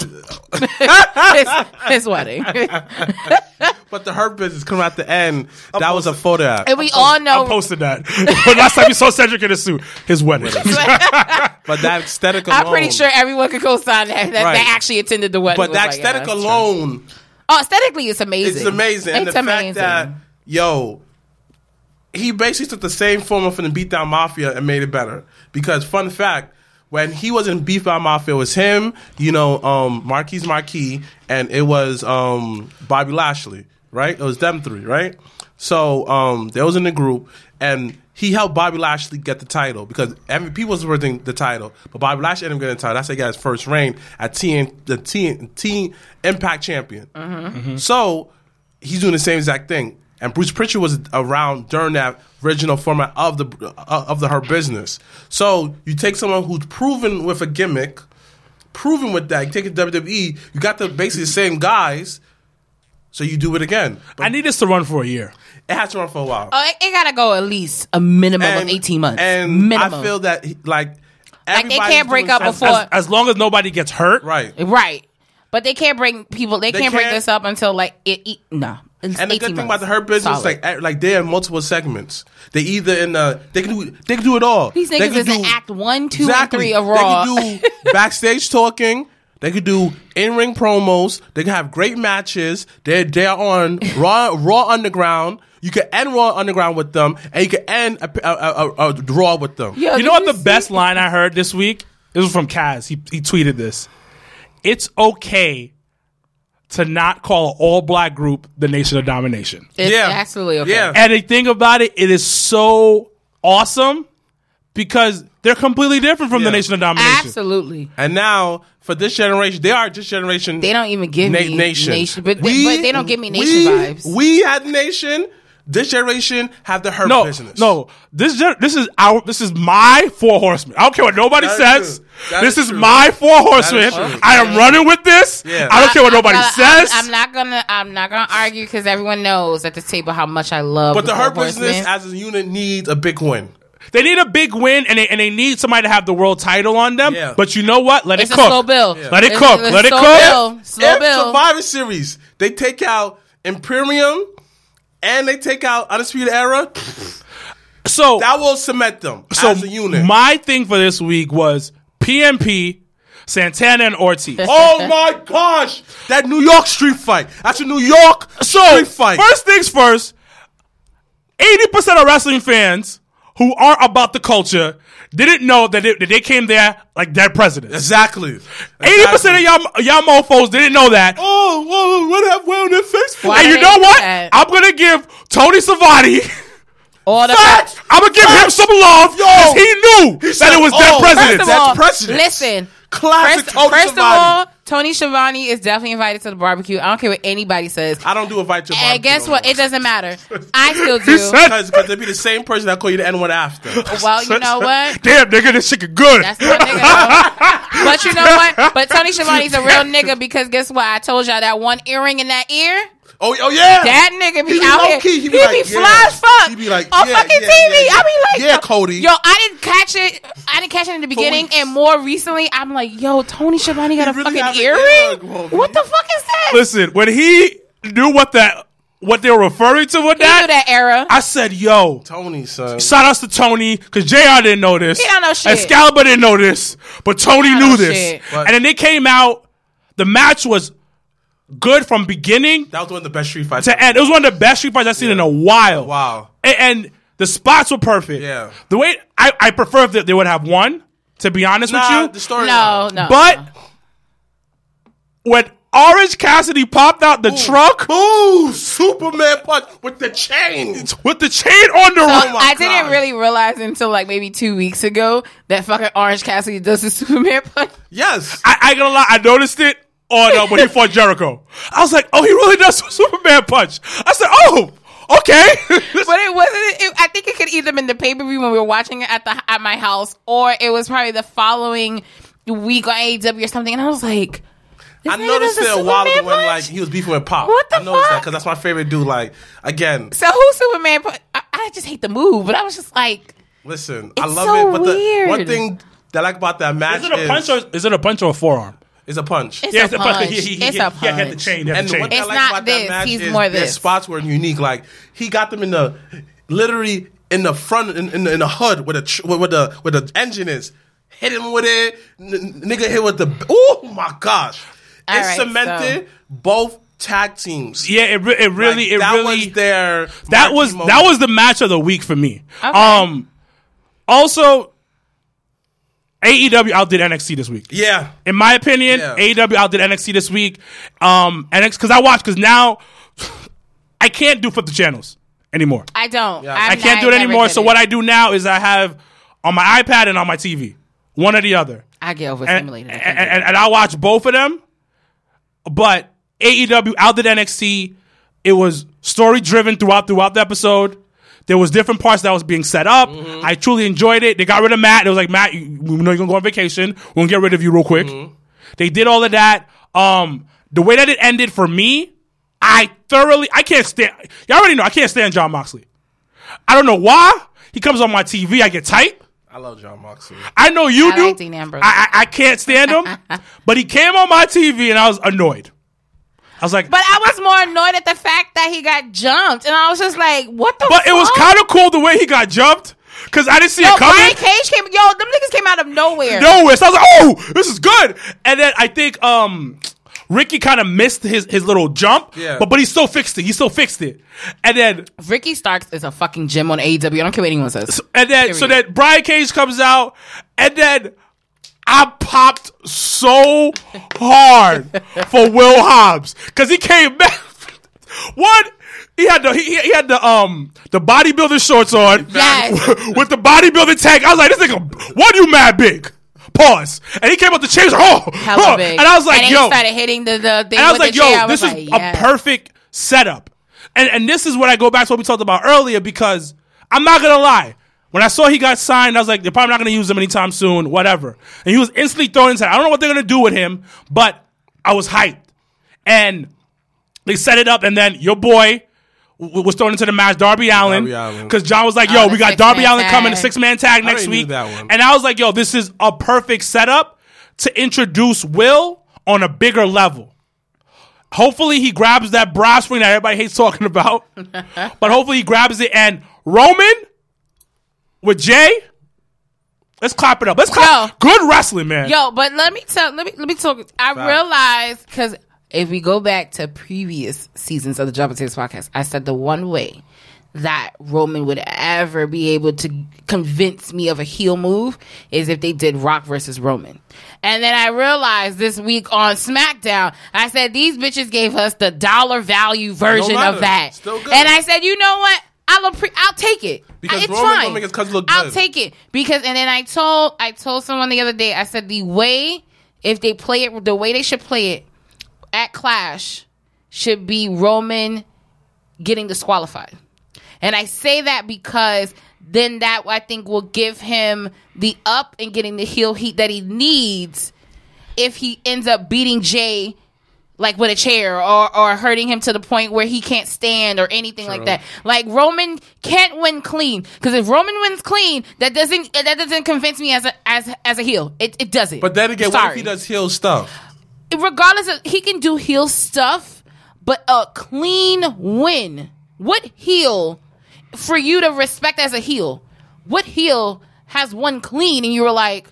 his, his wedding. But the Hurt Business coming at the end. That was a photo app. And we all know. I posted that. When last time you saw Cedric in a suit? His wedding. But that aesthetic alone. I'm pretty sure everyone could co-sign that. That, Right. that actually attended the wedding. But was that like, yeah, aesthetic that's true. alone. Oh, aesthetically, it's amazing. It's amazing. And It's the amazing. fact that, yo, he basically took the same formula from the Beatdown Mafia and made it better. Because, fun fact, when he was in Beatdown Mafia, it was him, you know, um, Marquise Marquis, and it was um, Bobby Lashley, right? It was them three, right? So um, they was in the group, and he helped Bobby Lashley get the title because every people was working the title, but Bobby Lashley ended up getting the title. That's how he got his first reign at T N, the T, T Impact Champion. Mm-hmm. So he's doing the same exact thing. And Bruce Pritchard was around during that original format of the uh, of the Her Business. So you take someone who's proven with a gimmick, proven with that. You take it to W W E, you got the basically the same guys. So you do it again. But I need this to run for a year. it has to run for a while. Oh, it, it gotta go at least a minimum of eighteen months. And minimum. I feel that he- like Like, they everybody's can't break doing up something- before- As, as long as nobody gets hurt. right. right. But they can't bring people. They, They can't, break can't- this up until like it. it no, it's And the eighteen good thing months. about the Hurt Business, Solid. like eh, like they have multiple segments. They either in the they can do they can do it all. These They niggas can is in do- Act One, Two, Exactly. and Three of Raw. They can do backstage talking. They could do in-ring promos. They can have great matches. They're they're on Raw Raw Underground. You can end Raw Underground with them, and you can end a, a, a, a, a Raw with them. Yo, You did know what the see- best line I heard this week? This was from Kaz. He he tweeted this. It's okay to not call an all-black group the Nation of Domination. It's Yeah. absolutely okay. Yeah. And the thing about it, it is so awesome because they're completely different from the Yeah. Nation of Domination. Absolutely. And now for this generation, they are this generation. They don't even give Na- me nation. nation, but, We- but they don't give me nation we, vibes. We had nation. This generation have the Hurt No, Business. no. This gen- this is our this is my four horsemen. I don't care what nobody That is says. true. That This is is true. my four horsemen. true. I am running with this. Yeah. I don't care what I- nobody I- says. I'm, I'm not gonna. I'm not gonna argue because everyone knows at this table how much I love. But the Four Hurt Business Horsemen. as a unit needs a big win. They need a big win, and they and they need somebody to have the world title on them. Yeah. But you know what? Let It's it a cook. slow build. Let it It's- cook. it's Let it slow cook. build. Slow if build. Survivor Series, they take out Imperium and they take out Undisputed Era, So that will cement them so as a unit. my thing for this week was P M P, Santana, and Ortiz. oh my gosh, that New York street fight. That's a New York So street fight. first things first, eighty percent of wrestling fans who aren't about the culture didn't know that they, that they came there like dead presidents. exactly. Eighty percent of y'all, y'all mofos didn't know that. Oh, well, what have well on their face for? Why And you they know do what? that? I'm gonna give Tony Savati. All the Facts! I'm gonna give him some love because he knew that said, it was "Oh, dead first presidents. First of That's all, precedence. listen, Classic First, Tony first of Schiavone. all, Tony Schiavone is definitely invited to the barbecue. I don't care what anybody says. I don't do invite to barbecue. And guess no what? more. It doesn't matter. I still He do. said- Because it'd be the same person that call you the N one after. Well, you know what? Damn, nigga, this chicken good. That's my nigga. Though. But you know what? But Tony Schiavone's a real nigga because guess what? I told y'all that one earring in that ear. Oh, oh yeah. That nigga be He be out low here. key. He He be be, like, fly yeah. as fuck. He be like, on yeah, fucking yeah, T V. yeah, I be like, yeah, Cody. Yo, I didn't catch it. I didn't catch it in the beginning, weeks. and more recently, I'm like, yo, Tony Schiavone got a really have fucking an earring. earring, homie. What the fuck is that? Listen, when he knew what that what they were referring to with He that, knew that era. I said, yo, Tony, son. shout outs to Tony, because J R didn't know this. He don't know shit. Excalibur didn't know this, but Tony don't knew know this. shit. But- And then they came out, the match was good from beginning That was one of the best street fights. to end. It was one of the best street fights I've seen in a while. Wow. And, and the spots were perfect. Yeah. The way, I, I prefer if they, they would have won, to be honest Nah, with the you. story. No, no. But when Orange Cassidy popped out the Ooh. truck Ooh, Superman punch with the chain. with the chain on the So rope. my I didn't God. really realize until like maybe two weeks ago that fucking Orange Cassidy does the Superman punch. Yes. I, I ain't gonna lie, I noticed it on uh, when he fought Jericho. I was like, oh, he really does a Superman punch. I said, oh, okay. But it wasn't. It, I think it could either been the pay per view when we were watching it at the at my house, or it was probably the following week on A E W or something. And I was like, this I nigga noticed does it a while ago Superman when like punch? he was beefing with Pop. What the I noticed that fuck? because that's my favorite dude. Like again, So who's Superman punch? I, I just hate the move, but I was just like, listen, I It's love so it. But the weird. one thing that I like about that match Is it a punch or is it a punch or a forearm? is a punch. it's Yeah, a it's a punch. punch. He, he, he, It's he, a he had the punch. chain. He had And the the chain. one thing I It's like not about this. that match He's is more their this. spots were unique. Like he got them in the literally in the front in, in, the, in the hood where the tr- where the where the engine is. Hit him with it, N- nigga. Hit with the. Oh my gosh! All It right, cemented both tag teams. Yeah, it, re- it really, Like, it that really. was their that marquee was moment. that was the match of the week for me. Okay. Um, also, A E W outdid N X T this week. yeah. In my opinion, Yeah. A E W outdid N X T this week. Um, N X because I watched because now I can't do flip the channels anymore. I don't. Yeah. I'm I can't not- do it never anymore. did So it. what I do now is I have on my iPad and on my T V, one or the other, I get and, overstimulated. I and, can't do and, it. and I watch both of them. But A E W outdid N X T. It was story driven throughout throughout the episode. There was different parts that was being set up. Mm-hmm. I truly enjoyed it. They got rid of Matt. It was like, Matt, you, we know you're gonna go on vacation. We're gonna get rid of you real quick. Mm-hmm. They did all of that. Um, the way that it ended for me, I thoroughly I can't stand. Y'all already know I can't stand John Moxley. I don't know why. He comes on my T V. I get tight. I love John Moxley. I know you I do. like Dean Ambrose. I, I I can't stand him. But he came on my T V and I was annoyed. I was like, But I was more annoyed at the fact that he got jumped, and I was just like, "What the?" but fuck? it was kind of cool the way he got jumped because I didn't see Yo, it coming. Brian Cage came. Yo, them niggas came out of nowhere. Nowhere. So I was like, oh, this is good. And then I think um, Ricky kind of missed his, his little jump, Yeah. but but he still fixed it. He still fixed it. And then Ricky Starks is a fucking gym on A E W. I don't care what anyone says. and then so Period. then Brian Cage comes out, and then I popped so hard for Will Hobbs because he came back. What? He had the he, he had the um the bodybuilder shorts on, Yes. with the bodybuilding tag. I was like, this nigga, what you mad big? Pause. And he came up the chair. Oh, Hella oh. big. And I was like, and then yo, he started hitting the the thing and I was with like, the yo, chair. I this was is like, a yes. perfect setup. And and this is what I go back to what we talked about earlier because I'm not gonna lie. When I saw he got signed, I was like, they're probably not gonna use him anytime soon, whatever. And he was instantly thrown inside. I don't know what they're gonna do with him, but I was hyped. And they set it up, and then your boy w- was thrown into the match, Darby Allin. Darby Allin. Because John was like, yo, Oh, we the got six-man Darby Allin tag. coming, a six-man tag next already knew week. that one. And I was like, yo, this is a perfect setup to introduce Will on a bigger level. Hopefully he grabs that brass ring that everybody hates talking about. But hopefully he grabs it. And Roman with Jay, let's clap it up. Let's clap. Yo. Good wrestling, man. Yo, but let me tell, let me let me talk. I Fact. realized because if we go back to previous seasons of the Drop and Tapes podcast, I said the one way that Roman would ever be able to convince me of a heel move is if they did Rock versus Roman. And then I realized this week on SmackDown, I said these bitches gave us the dollar value version matter. of that. Still good. And I said, you know what? I'll appre- I'll take it. Because it's Roman fine. gonna make his cousin look I'll good. take it because, and then I told I told someone the other day. I said the way if they play it the way they should play it at Clash, should be Roman getting disqualified. And I say that because then that, I think, will give him the up and getting the heel heat that he needs if he ends up beating Jay like with a chair or, or hurting him to the point where he can't stand or anything True. like that. Like Roman can't win clean, because if Roman wins clean, that doesn't that doesn't convince me as a as as a heel. It it doesn't. But then again, Sorry. what if he does heel stuff? Regardless of, he can do heel stuff, but a clean win. What heel for you to respect as a heel? What heel has won clean and you were like,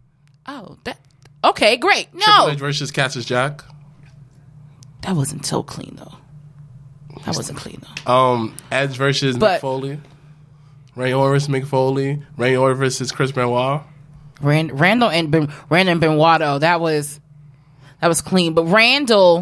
oh, that okay, great. No, Triple H versus Cactus Jack. That wasn't so clean though. That wasn't clean though. Um, Edge versus but, Mick Foley. Randy Orton versus Mick Foley. Randy Orton versus Chris Benoit. Rand, Randall and ben, Randall and Benoit though, that was that was clean. But Randall,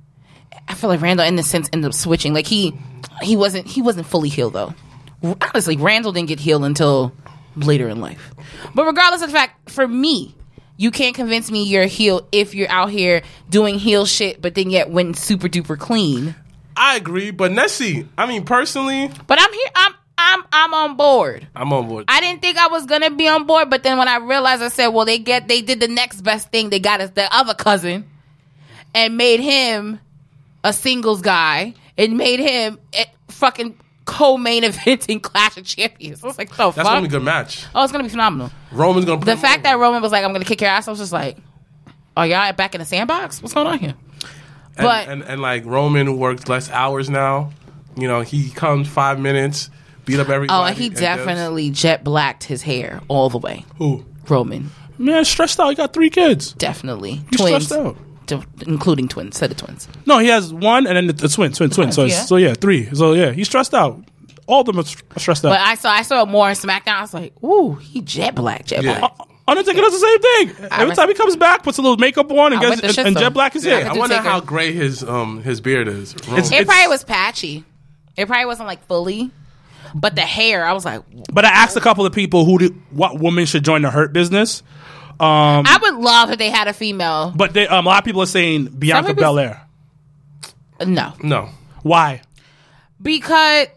I feel like Randall in the sense ended up switching. Like he he wasn't he wasn't fully healed though. Honestly, Randall didn't get healed until later in life. But regardless of the fact, for me, you can't convince me you're a heel if you're out here doing heel shit, but then yet win super duper clean. I agree, but Nessie, I mean, personally, but I'm here. I'm I'm I'm on board. I'm on board. I didn't think I was gonna be on board, but then when I realized, I said, well, they get they did the next best thing. They got us the other cousin and made him a singles guy and made him a fucking co-main eventing Clash of Champions. I was like, the That's fuck? gonna be a good match. Oh, it's gonna be phenomenal. Roman's gonna. Put the fact that Roman was like, I'm gonna kick your ass, I was just like, are y'all back in the sandbox? What's going on here? And, but and, and like Roman works less hours now. You know, he comes five minutes, beat up everybody. Oh, and he definitely does. jet blacked his hair all the way. Who? Roman. Man, stressed out. He got three kids. Definitely. He's twins. stressed out. To, including twins, set of twins. No, he has one and then the, the twin, twin, twin. So, yeah. so yeah, three. So yeah, he's stressed out. All of them are stressed out. But I saw I saw more on SmackDown. I was like, ooh, he jet black, jet Yeah. black. Uh, Undertaker does the same thing. Every time he comes back, puts a little makeup on and, I gets, went to and, and shit jet some. black is Yeah, it. I do wonder take how her. gray his um his beard is. Roman. It's- It probably was patchy. It probably wasn't like fully. But the hair, I was like, But I asked a couple of people who did, what woman should join the Hurt Business. Um, I would love if they had a female. but they, um, a lot of people are saying Bianca people- Belair. No. no. Why? Because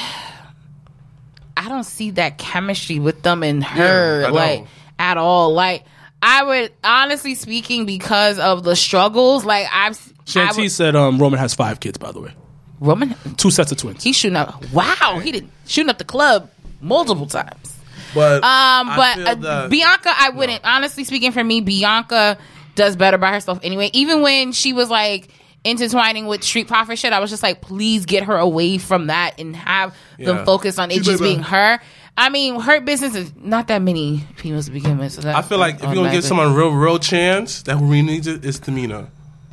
I don't see that chemistry with them and her, Yeah, I like, know. at all. Like, I would, honestly speaking, because of the struggles, like, I've... I Shanti would, said um, Roman has five kids, by the way. Roman, Two sets of twins. he's shooting up... Wow, he did shooting up the club multiple times. But Um, I but feel uh, that- Bianca, I wouldn't. Honestly speaking, for me, Bianca does better by herself anyway. Even when she was like intertwining with Street Profit shit, I was just like, please get her away from that and have Yeah. them focus on it She's just like- being her. I mean, Hurt Business is not that many females to begin with. So that, I feel like if you're gonna give automatically- someone a real, real chance, that who really needs it is Tamina.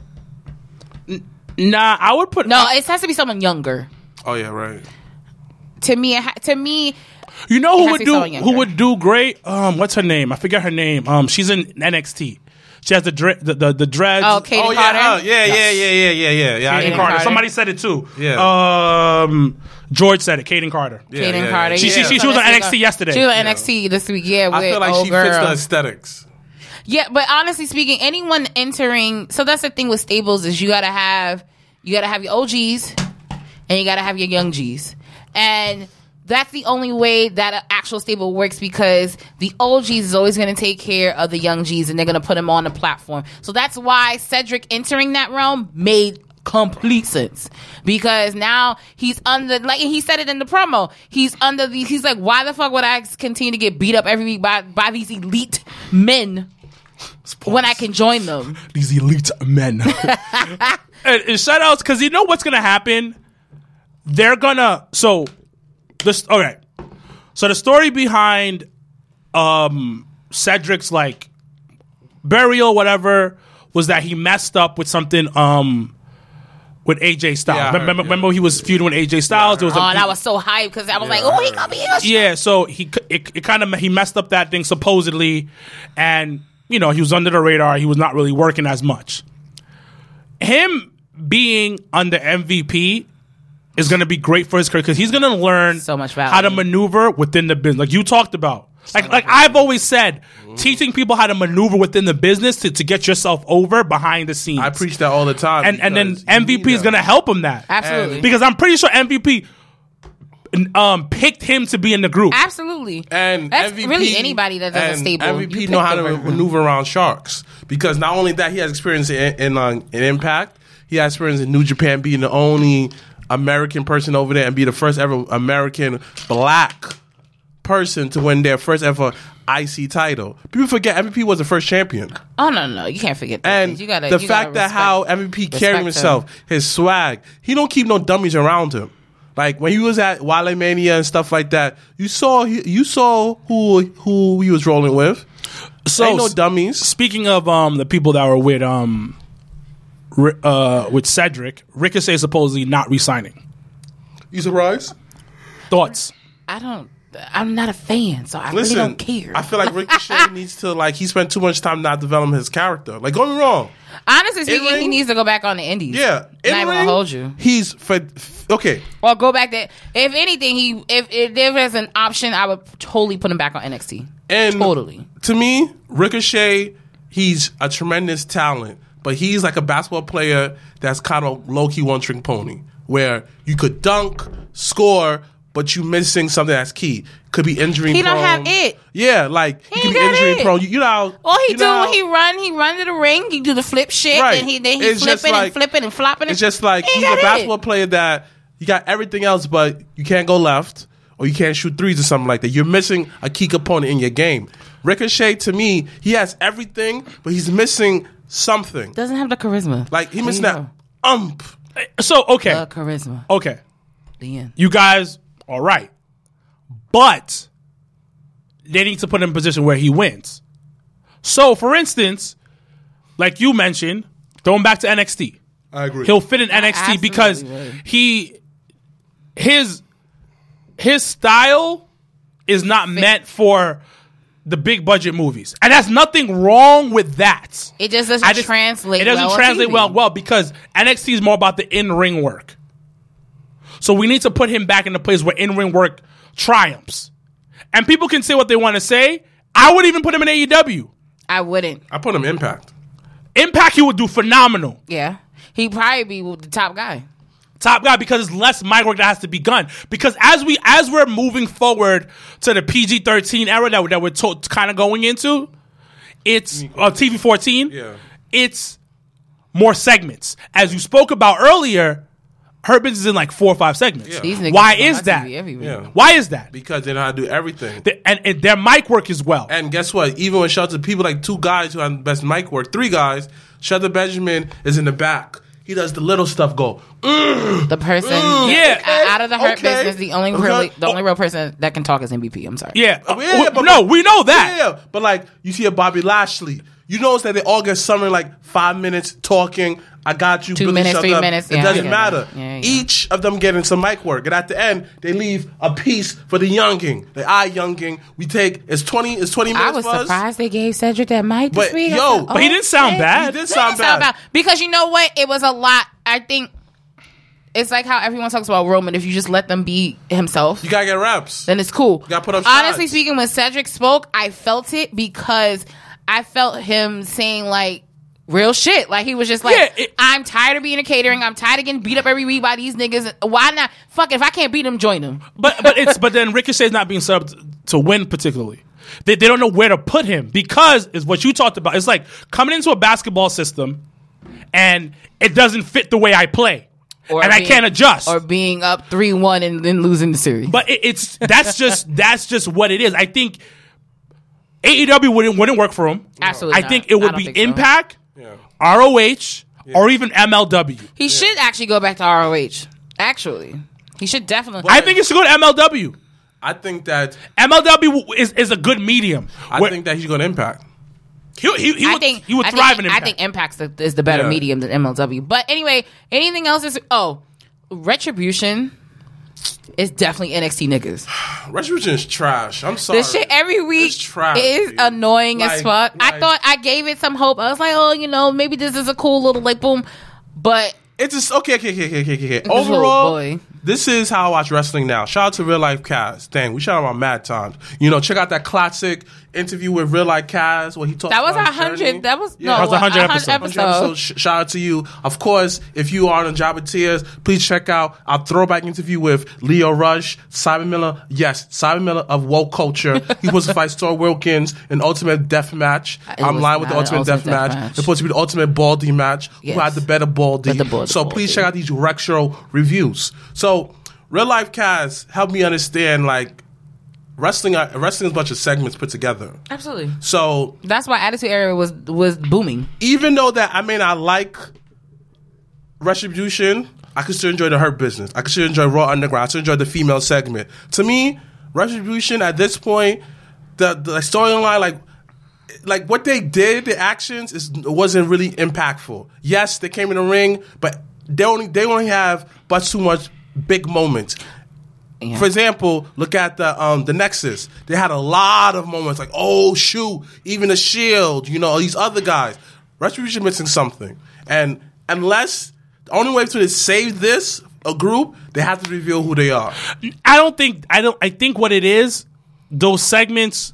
Nah, I would put... no, it has to be someone younger. Oh yeah, right. To me, it ha- to me, You know It who has would to be do someone younger. who would do great? Um, what's her name? I forget her name. Um, she's in N X T. She has the dre- the, the the dreads. oh, Kaden oh Carter. yeah, uh, yeah, yeah, yeah, yeah, yeah, yeah, yeah. Kaden Kaden Carter. Carter. Somebody said it too. Yeah. Um, George said it. Kaden Carter. Yeah, Kaden yeah, Carter. yeah. She- yeah. she- she- she was on N X T yesterday. She was on Yeah. N X T this week. Yeah, with I feel like old she girl. fits the aesthetics. Yeah, but honestly speaking, anyone entering, so that's the thing with stables is you gotta have you gotta have your O Gs and you gotta have your young Gs, and that's the only way that an actual stable works, because the O Gs is always going to take care of the young Gs and they're going to put them on the platform. So that's why Cedric entering that realm made complete sense, because now he's under, like he said it in the promo, he's under these, he's like, why the fuck would I continue to get beat up every week by, by these elite men when I can join them? These elite men. and, and shout outs, because you know what's gonna happen? They're gonna so this okay. So the story behind um Cedric's like burial, whatever, was that he messed up with something um with A J Styles. Yeah, I heard, remember, yeah. remember he was feuding with A J Styles? There was Oh, a, and I was so hyped because I was like, Yeah, oh, I he heard. gonna be a sh-. Yeah, so he it, it kind of he messed up that thing supposedly, and you know he was under the radar. He was not really working as much. Him being under M V P is going to be great for his career because he's going to learn So much value. how to maneuver within the business, like you talked about. Like, like I've always said, mm-hmm. teaching people how to maneuver within the business to, to get yourself over behind the scenes. I preach that all the time. And and then M V P is going to help him that. Absolutely. And because I'm pretty sure M V P um, picked him to be in the group. Absolutely. And that's M V P, really anybody that does a stable. M V P know how to maneuver around sharks. Because not only that, he has experience in, in, uh, in Impact. He has experience in New Japan, being the only American person over there and be the first ever American black person to win their first ever I C title. People forget M V P was the first champion. Oh no, no, you can't forget that. And you gotta, the you fact gotta that respect, how M V P carried himself, him. his swag, he don't keep no dummies around him. Like when he was at Wale Mania and stuff like that, you saw you saw who who he was rolling with. So ain't no dummies. Speaking of um the people that were with um uh with Cedric, Ricochet is supposedly not re-signing. You surprised? Thoughts? I don't. I'm not a fan, so I Listen, really don't care. I feel like Ricochet needs to like he spent too much time not developing his character. Like, don't get me wrong. Honestly speaking, In-ring, he needs to go back on the indies. Yeah, not even gonna hold you. He's for okay. Or go back there. If anything, he if, if there was an option, I would totally put him back on N X T. And totally. To me, Ricochet, he's a tremendous talent, but he's like a basketball player that's kind of low key one trick pony, where you could dunk, score, but you missing something that's key. Could be injury he prone. He don't have it. Yeah, like he, he could be injury it. prone. You, you know, all he you do know, when he run, he run to the ring. He do the flip shit, right. and he then he it's flipping like, and flipping and flopping. It's just like he he's a basketball it. player that you got everything else, but you can't go left or you can't shoot threes or something like that. You're missing a key component in your game. Ricochet, to me, he has everything, but he's missing something. Doesn't have the charisma. Like he missing that ump. So okay, the charisma. Okay, the end. You guys, all right. But they need to put him in a position where he wins. So, for instance, like you mentioned, going back to N X T. I agree. He'll fit in N X T because would. he his his style is not fit. meant for the big budget movies. And there's nothing wrong with that. It just doesn't just, translate It doesn't well translate well, well because N X T is more about the in-ring work. So we need to put him back in the place where in-ring work triumphs. And people can say what they want to say. I would even put him in A E W. I wouldn't. I put him Impact. Impact, he would do phenomenal. Yeah. He'd probably be the top guy. Top guy because it's less mic work that has to be done. Because as, we, as we're moving forward to the P G thirteen era that, that we're to, kind of going into, it's uh, T V fourteen. Yeah. It's more segments. As you spoke about earlier, Herbins is in like four or five segments. Yeah. These niggas Why is that? Yeah. Why is that? Because they know how to do everything. The, and, and their mic work as well. And guess what? Even when Shelton, people like two guys who have the best mic work, three guys, Shelton Benjamin is in the back. He does the little stuff go, mm, the person mm, yeah. okay, out of the Hurt okay, business, the only okay. really, the only real person that can talk is M V P. I'm sorry. Yeah. Oh, yeah, uh, but, no, we know that. Yeah, but like you see a Bobby Lashley, you notice that they all get something like five minutes talking. I got you. Two Billy, minutes, shut three up. minutes. It Yeah, doesn't yeah, matter. yeah, yeah. Each of them getting some mic work, and at the end they leave a piece for the younging. The I younging. We take it's twenty. It's twenty minutes. I was for us. surprised they gave Cedric that mic. But this week. yo, like, but he didn't sound okay. bad. He did sound He didn't bad. because you know what? It was a lot. I think it's like how everyone talks about Roman. If you just let them be himself, You gotta get reps. then it's cool. gotta put up Honestly shots. speaking, when Cedric spoke, I felt it because I felt him saying like real shit. Like he was just like, Yeah, it- I'm tired of being a catering. I'm tired of getting beat up every week by these niggas. Why not? Fuck it. If I can't beat them, join them. But but it's but then Ricochet's not being set up to, to win particularly. They they don't know where to put him because is what you talked about. It's like coming into a basketball system and it doesn't fit the way I play. Or and being, I can't adjust. Or being up three one and then losing the series. But it, it's that's just that's just what it is. I think A E W wouldn't wouldn't work for him. Absolutely I not. think it I would don't be think so. Impact, Yeah. R O H, or even M L W. He should actually go back to R O H. Actually, he should definitely. I think it should go to M L W. I think that M L W is, is a good medium. I Where- think that he's gonna impact. he, he, he I would, think he would I thrive think, in Impact. I think Impact's the, is the better Yeah. medium than M L W. But anyway, anything else is oh, Retribution is definitely N X T niggas. Retribution is trash. I'm sorry. This shit every week It's trash, is dude. annoying as Like- fuck. I like- thought I gave it some hope. I was like, oh, you know, maybe this is a cool little like boom, but It's just okay, okay, okay, okay, okay. oh, Overall, boy. this is how I watch wrestling now. Shout out to Real Life Kaz. Dang, we shout out about mad times. You know, check out that classic interview with Real Life Kaz where he talks That was about our hundred. That was Yeah. no, That was a hundred episode. episode. episode. Sh- shout out to you. Of course, if you are on Jabba Tears, please check out our throwback interview with Leo Rush, Simon Miller. Yes, Simon Miller of Woke Culture. He was to fight Storm Wilkins in Ultimate Death Match. It I'm was lying with the not Ultimate, an Death, Ultimate match. Death Match. It's supposed to be the Ultimate Baldy match. Yes. Who had the better Baldy? But the Baldy- so please check out these retro reviews. So Real Life Kaz helped me understand like wrestling. Uh, wrestling is a bunch of segments put together. Absolutely. So That's why Attitude Era was was booming. even though that I may not like Retribution, I can still enjoy the Hurt Business. I can still enjoy Raw Underground. I still enjoy the female segment. To me, Retribution at this point, the the storyline, like like what they did, the actions is wasn't really impactful. Yes, they came in the ring, but they only they only have but too much big moments. Yeah. For example, look at the um the Nexus. They had a lot of moments like, oh shoot, even the Shield, you know, these other guys. Retribution missing something. And unless the only way to save this a group, they have to reveal who they are. I don't think I don't I think what it is, those segments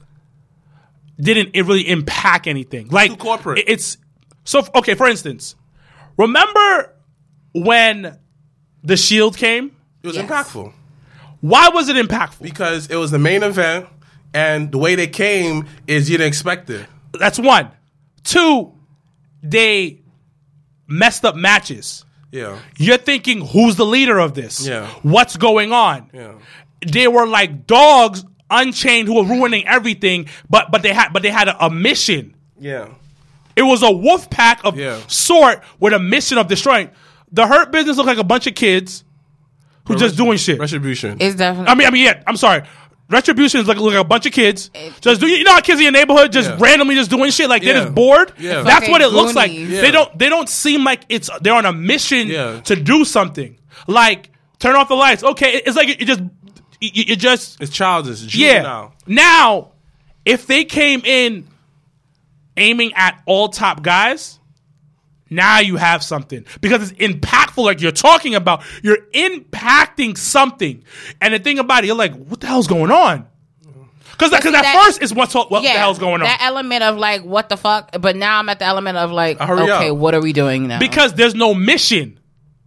didn't it really impact anything. Like Too corporate. it- It's so okay, for instance, remember when the Shield came? It was Yes. impactful Why was it impactful? because it was the main event, and the way they came is you didn't expect it. That's one. Two, they messed up matches. Yeah, You're thinking, who's the leader of this? Yeah. What's going on? yeah, They were like dogs unchained who were ruining everything, but but they had but they had a, a mission. yeah. It was a wolf pack of Yeah. sort with a mission of destroying. The Hurt Business looked like a bunch of kids who just doing shit. Retribution. It's definitely. I mean, I mean, yeah. I'm sorry. Retribution is like, like a bunch of kids just do. You know how kids in your neighborhood just Yeah. randomly just doing shit like Yeah. they're just bored. Yeah. That's Fucking what it looks like. Goonies. Yeah. They don't. They don't seem like it's. They're on a mission Yeah. to do something. Like turn off the lights. Okay, it's like it, it just. It, it just. It's childish. It's Yeah. juvenile. Now, if they came in aiming at all top guys, now you have something because it's impactful. Like you're talking about, you're impacting something. And the thing about it, you're like, what the hell's going on? Because because at that- first it's what's what the hell's going on. That element of like, what the fuck? But now I'm at the element of like, Uh, hurry okay, up. what are we doing now? Because there's no mission.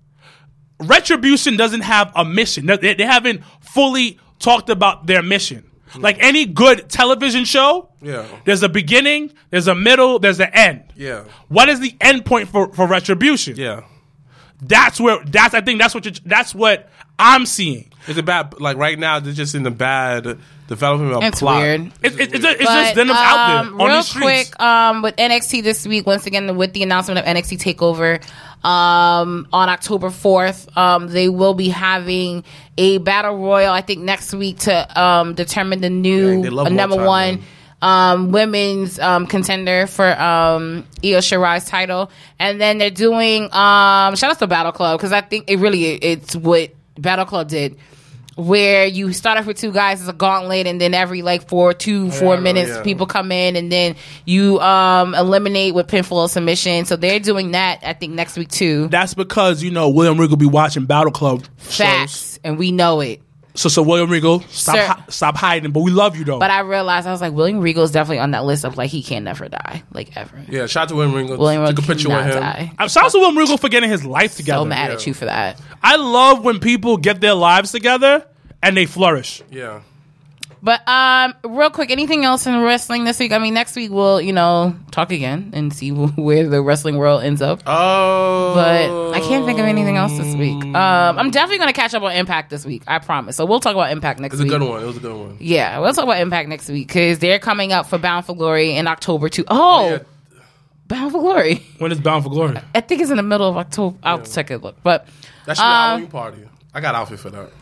Retribution doesn't have a mission. They, they haven't fully talked about their mission. Like any good television show, Yeah. there's a beginning, there's a middle, there's an end. Yeah. What is the end point for, for Retribution? Yeah. That's where that's I think that's what you're, that's what I'm seeing. It's a bad, like right now, they're just in the bad development of it's plot. weird. It, it, it's it's But, just them out there um, on real the streets. quick, um, with N X T this week, once again with the announcement of N X T Takeover um, on October fourth, um, they will be having a battle royal. I think next week to um, determine the new Dang, they love uh, number more time, one. man. Um, women's um, contender for um, Io Shirai's title, and then they're doing um, shout out to Battle Club because I think it really it's what Battle Club did, where you start off with two guys as a gauntlet, and then every like four, two, four I know, minutes, yeah. people come in, and then you um, eliminate with pinfall or submission. So they're doing that, I think, next week too. That's because you know William Regal be watching Battle Club Facts, shows. and we know it. So so William Regal, stop Sir. hi- stop hiding. But we love you though. But I realized I was like, William Regal is definitely on that list of like he can never die, like ever. Yeah, shout out to William Regal. William Took Regal a picture with cannot him. die. I'm shout out to William Regal for getting his life together. So mad yeah. at you for that. I love when people get their lives together and they flourish. Yeah. But um, real quick, anything else in wrestling this week? I mean, next week we'll, you know, talk again and see where the wrestling world ends up. Oh. But I can't think of anything else this week. Um, I'm definitely going to catch up on Impact this week. I promise. So we'll talk about Impact next It's a week. good one. It was a good one. Yeah, we'll talk about Impact next week because they're coming up for Bound for Glory in October too. Oh, yeah. Bound for Glory. When it's Bound for Glory. I think it's in the middle of October. I'll check it. Look, but That should be Um, a Halloween party. I got outfit for that.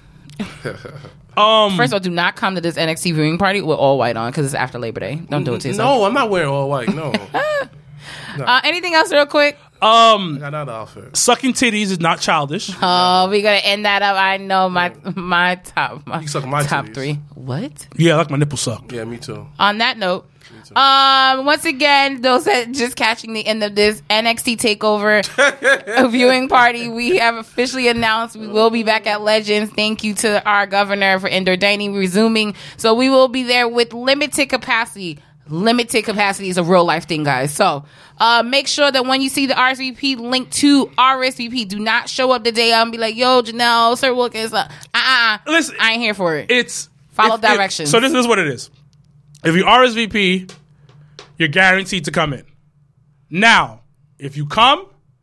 Um, first of all, do not come to this N X T viewing party with all white on because it's after Labor Day. Don't do it to yourself. No, I'm not wearing all white. No. Uh, anything else, real quick? um, I got another outfit. sucking titties is not childish. Oh, we're gonna end that up. I know my my top my You suck my top titties. three. what? Yeah, I like my nipple sucked. Yeah, me too. On that note, um, once again, those that just catching the end of this N X T TakeOver viewing party, we have officially announced we will be back at Legends. Thank you to our governor for ordaining resuming. So we will be there with limited capacity. Limited capacity is a real life thing, guys. So uh, make sure that when you see the R S V P link to R S V P, do not show up the day out and be like, yo, Janelle, Sir Wilkins, uh, uh-uh. Listen, I ain't here for it. It's Follow if, directions. It, so this is what it is. If you R S V P, you're guaranteed to come in. Now, if you come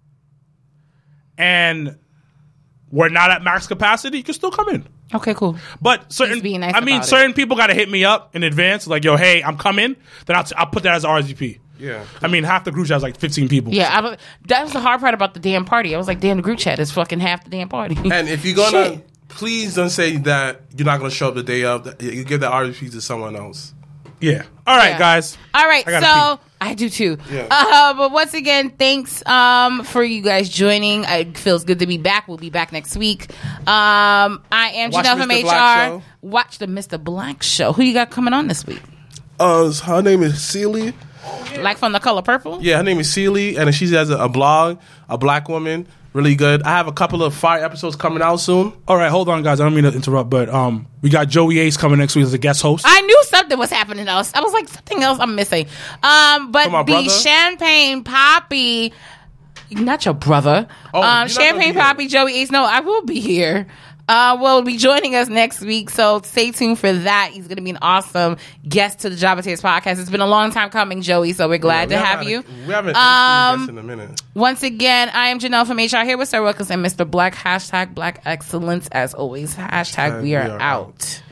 and we're not at max capacity, you can still come in. Okay, cool. But certain, being nice I mean, about certain it. people got to hit me up in advance, like, yo, hey, I'm coming. Then I'll, t- I'll put that as R S V P. Yeah. I mean, half the group chat has like fifteen people. Yeah, I don't, that was the hard part about the damn party. I was like, damn, the group chat is fucking half the damn party. And if you're gonna, Shit. please don't say that you're not gonna show up the day of. You give that R S V P to someone else. Yeah. All right, Yeah. guys. All right, I gotta so I do too. Yeah. Uh, but once again, thanks um, for you guys joining. It feels good to be back. We'll be back next week. Um, I am Watch Janelle from Mister H Black R. show. Watch the Mister Black show. Who you got coming on this week? Uh, her name is Celie. Like from The Color Purple? Yeah, her name is Celie, and she has a, a blog, a black woman, really good. I have a couple of fire episodes coming out soon. All right, hold on, guys. I don't mean to interrupt, but um, we got Joey Ace coming next week as a guest host. I knew something was happening else. I was like, something else I'm missing. Um, but From our the brother? Champagne Poppy, not your brother. Oh, you're um, not Champagne gonna be Poppy, Joey Ace. No, I will be here. Uh, will be joining us next week, so stay tuned for that. He's going to be an awesome guest to the Java Tears podcast. It's been a long time coming, Joey, so we're glad Yeah, to we have haven't you. had a- We haven't Um, um, in a minute. Once again, I am Janelle from H R here with Sir Wilkins and Mister Black. Hashtag Black Excellence. As always, hashtag we are, out.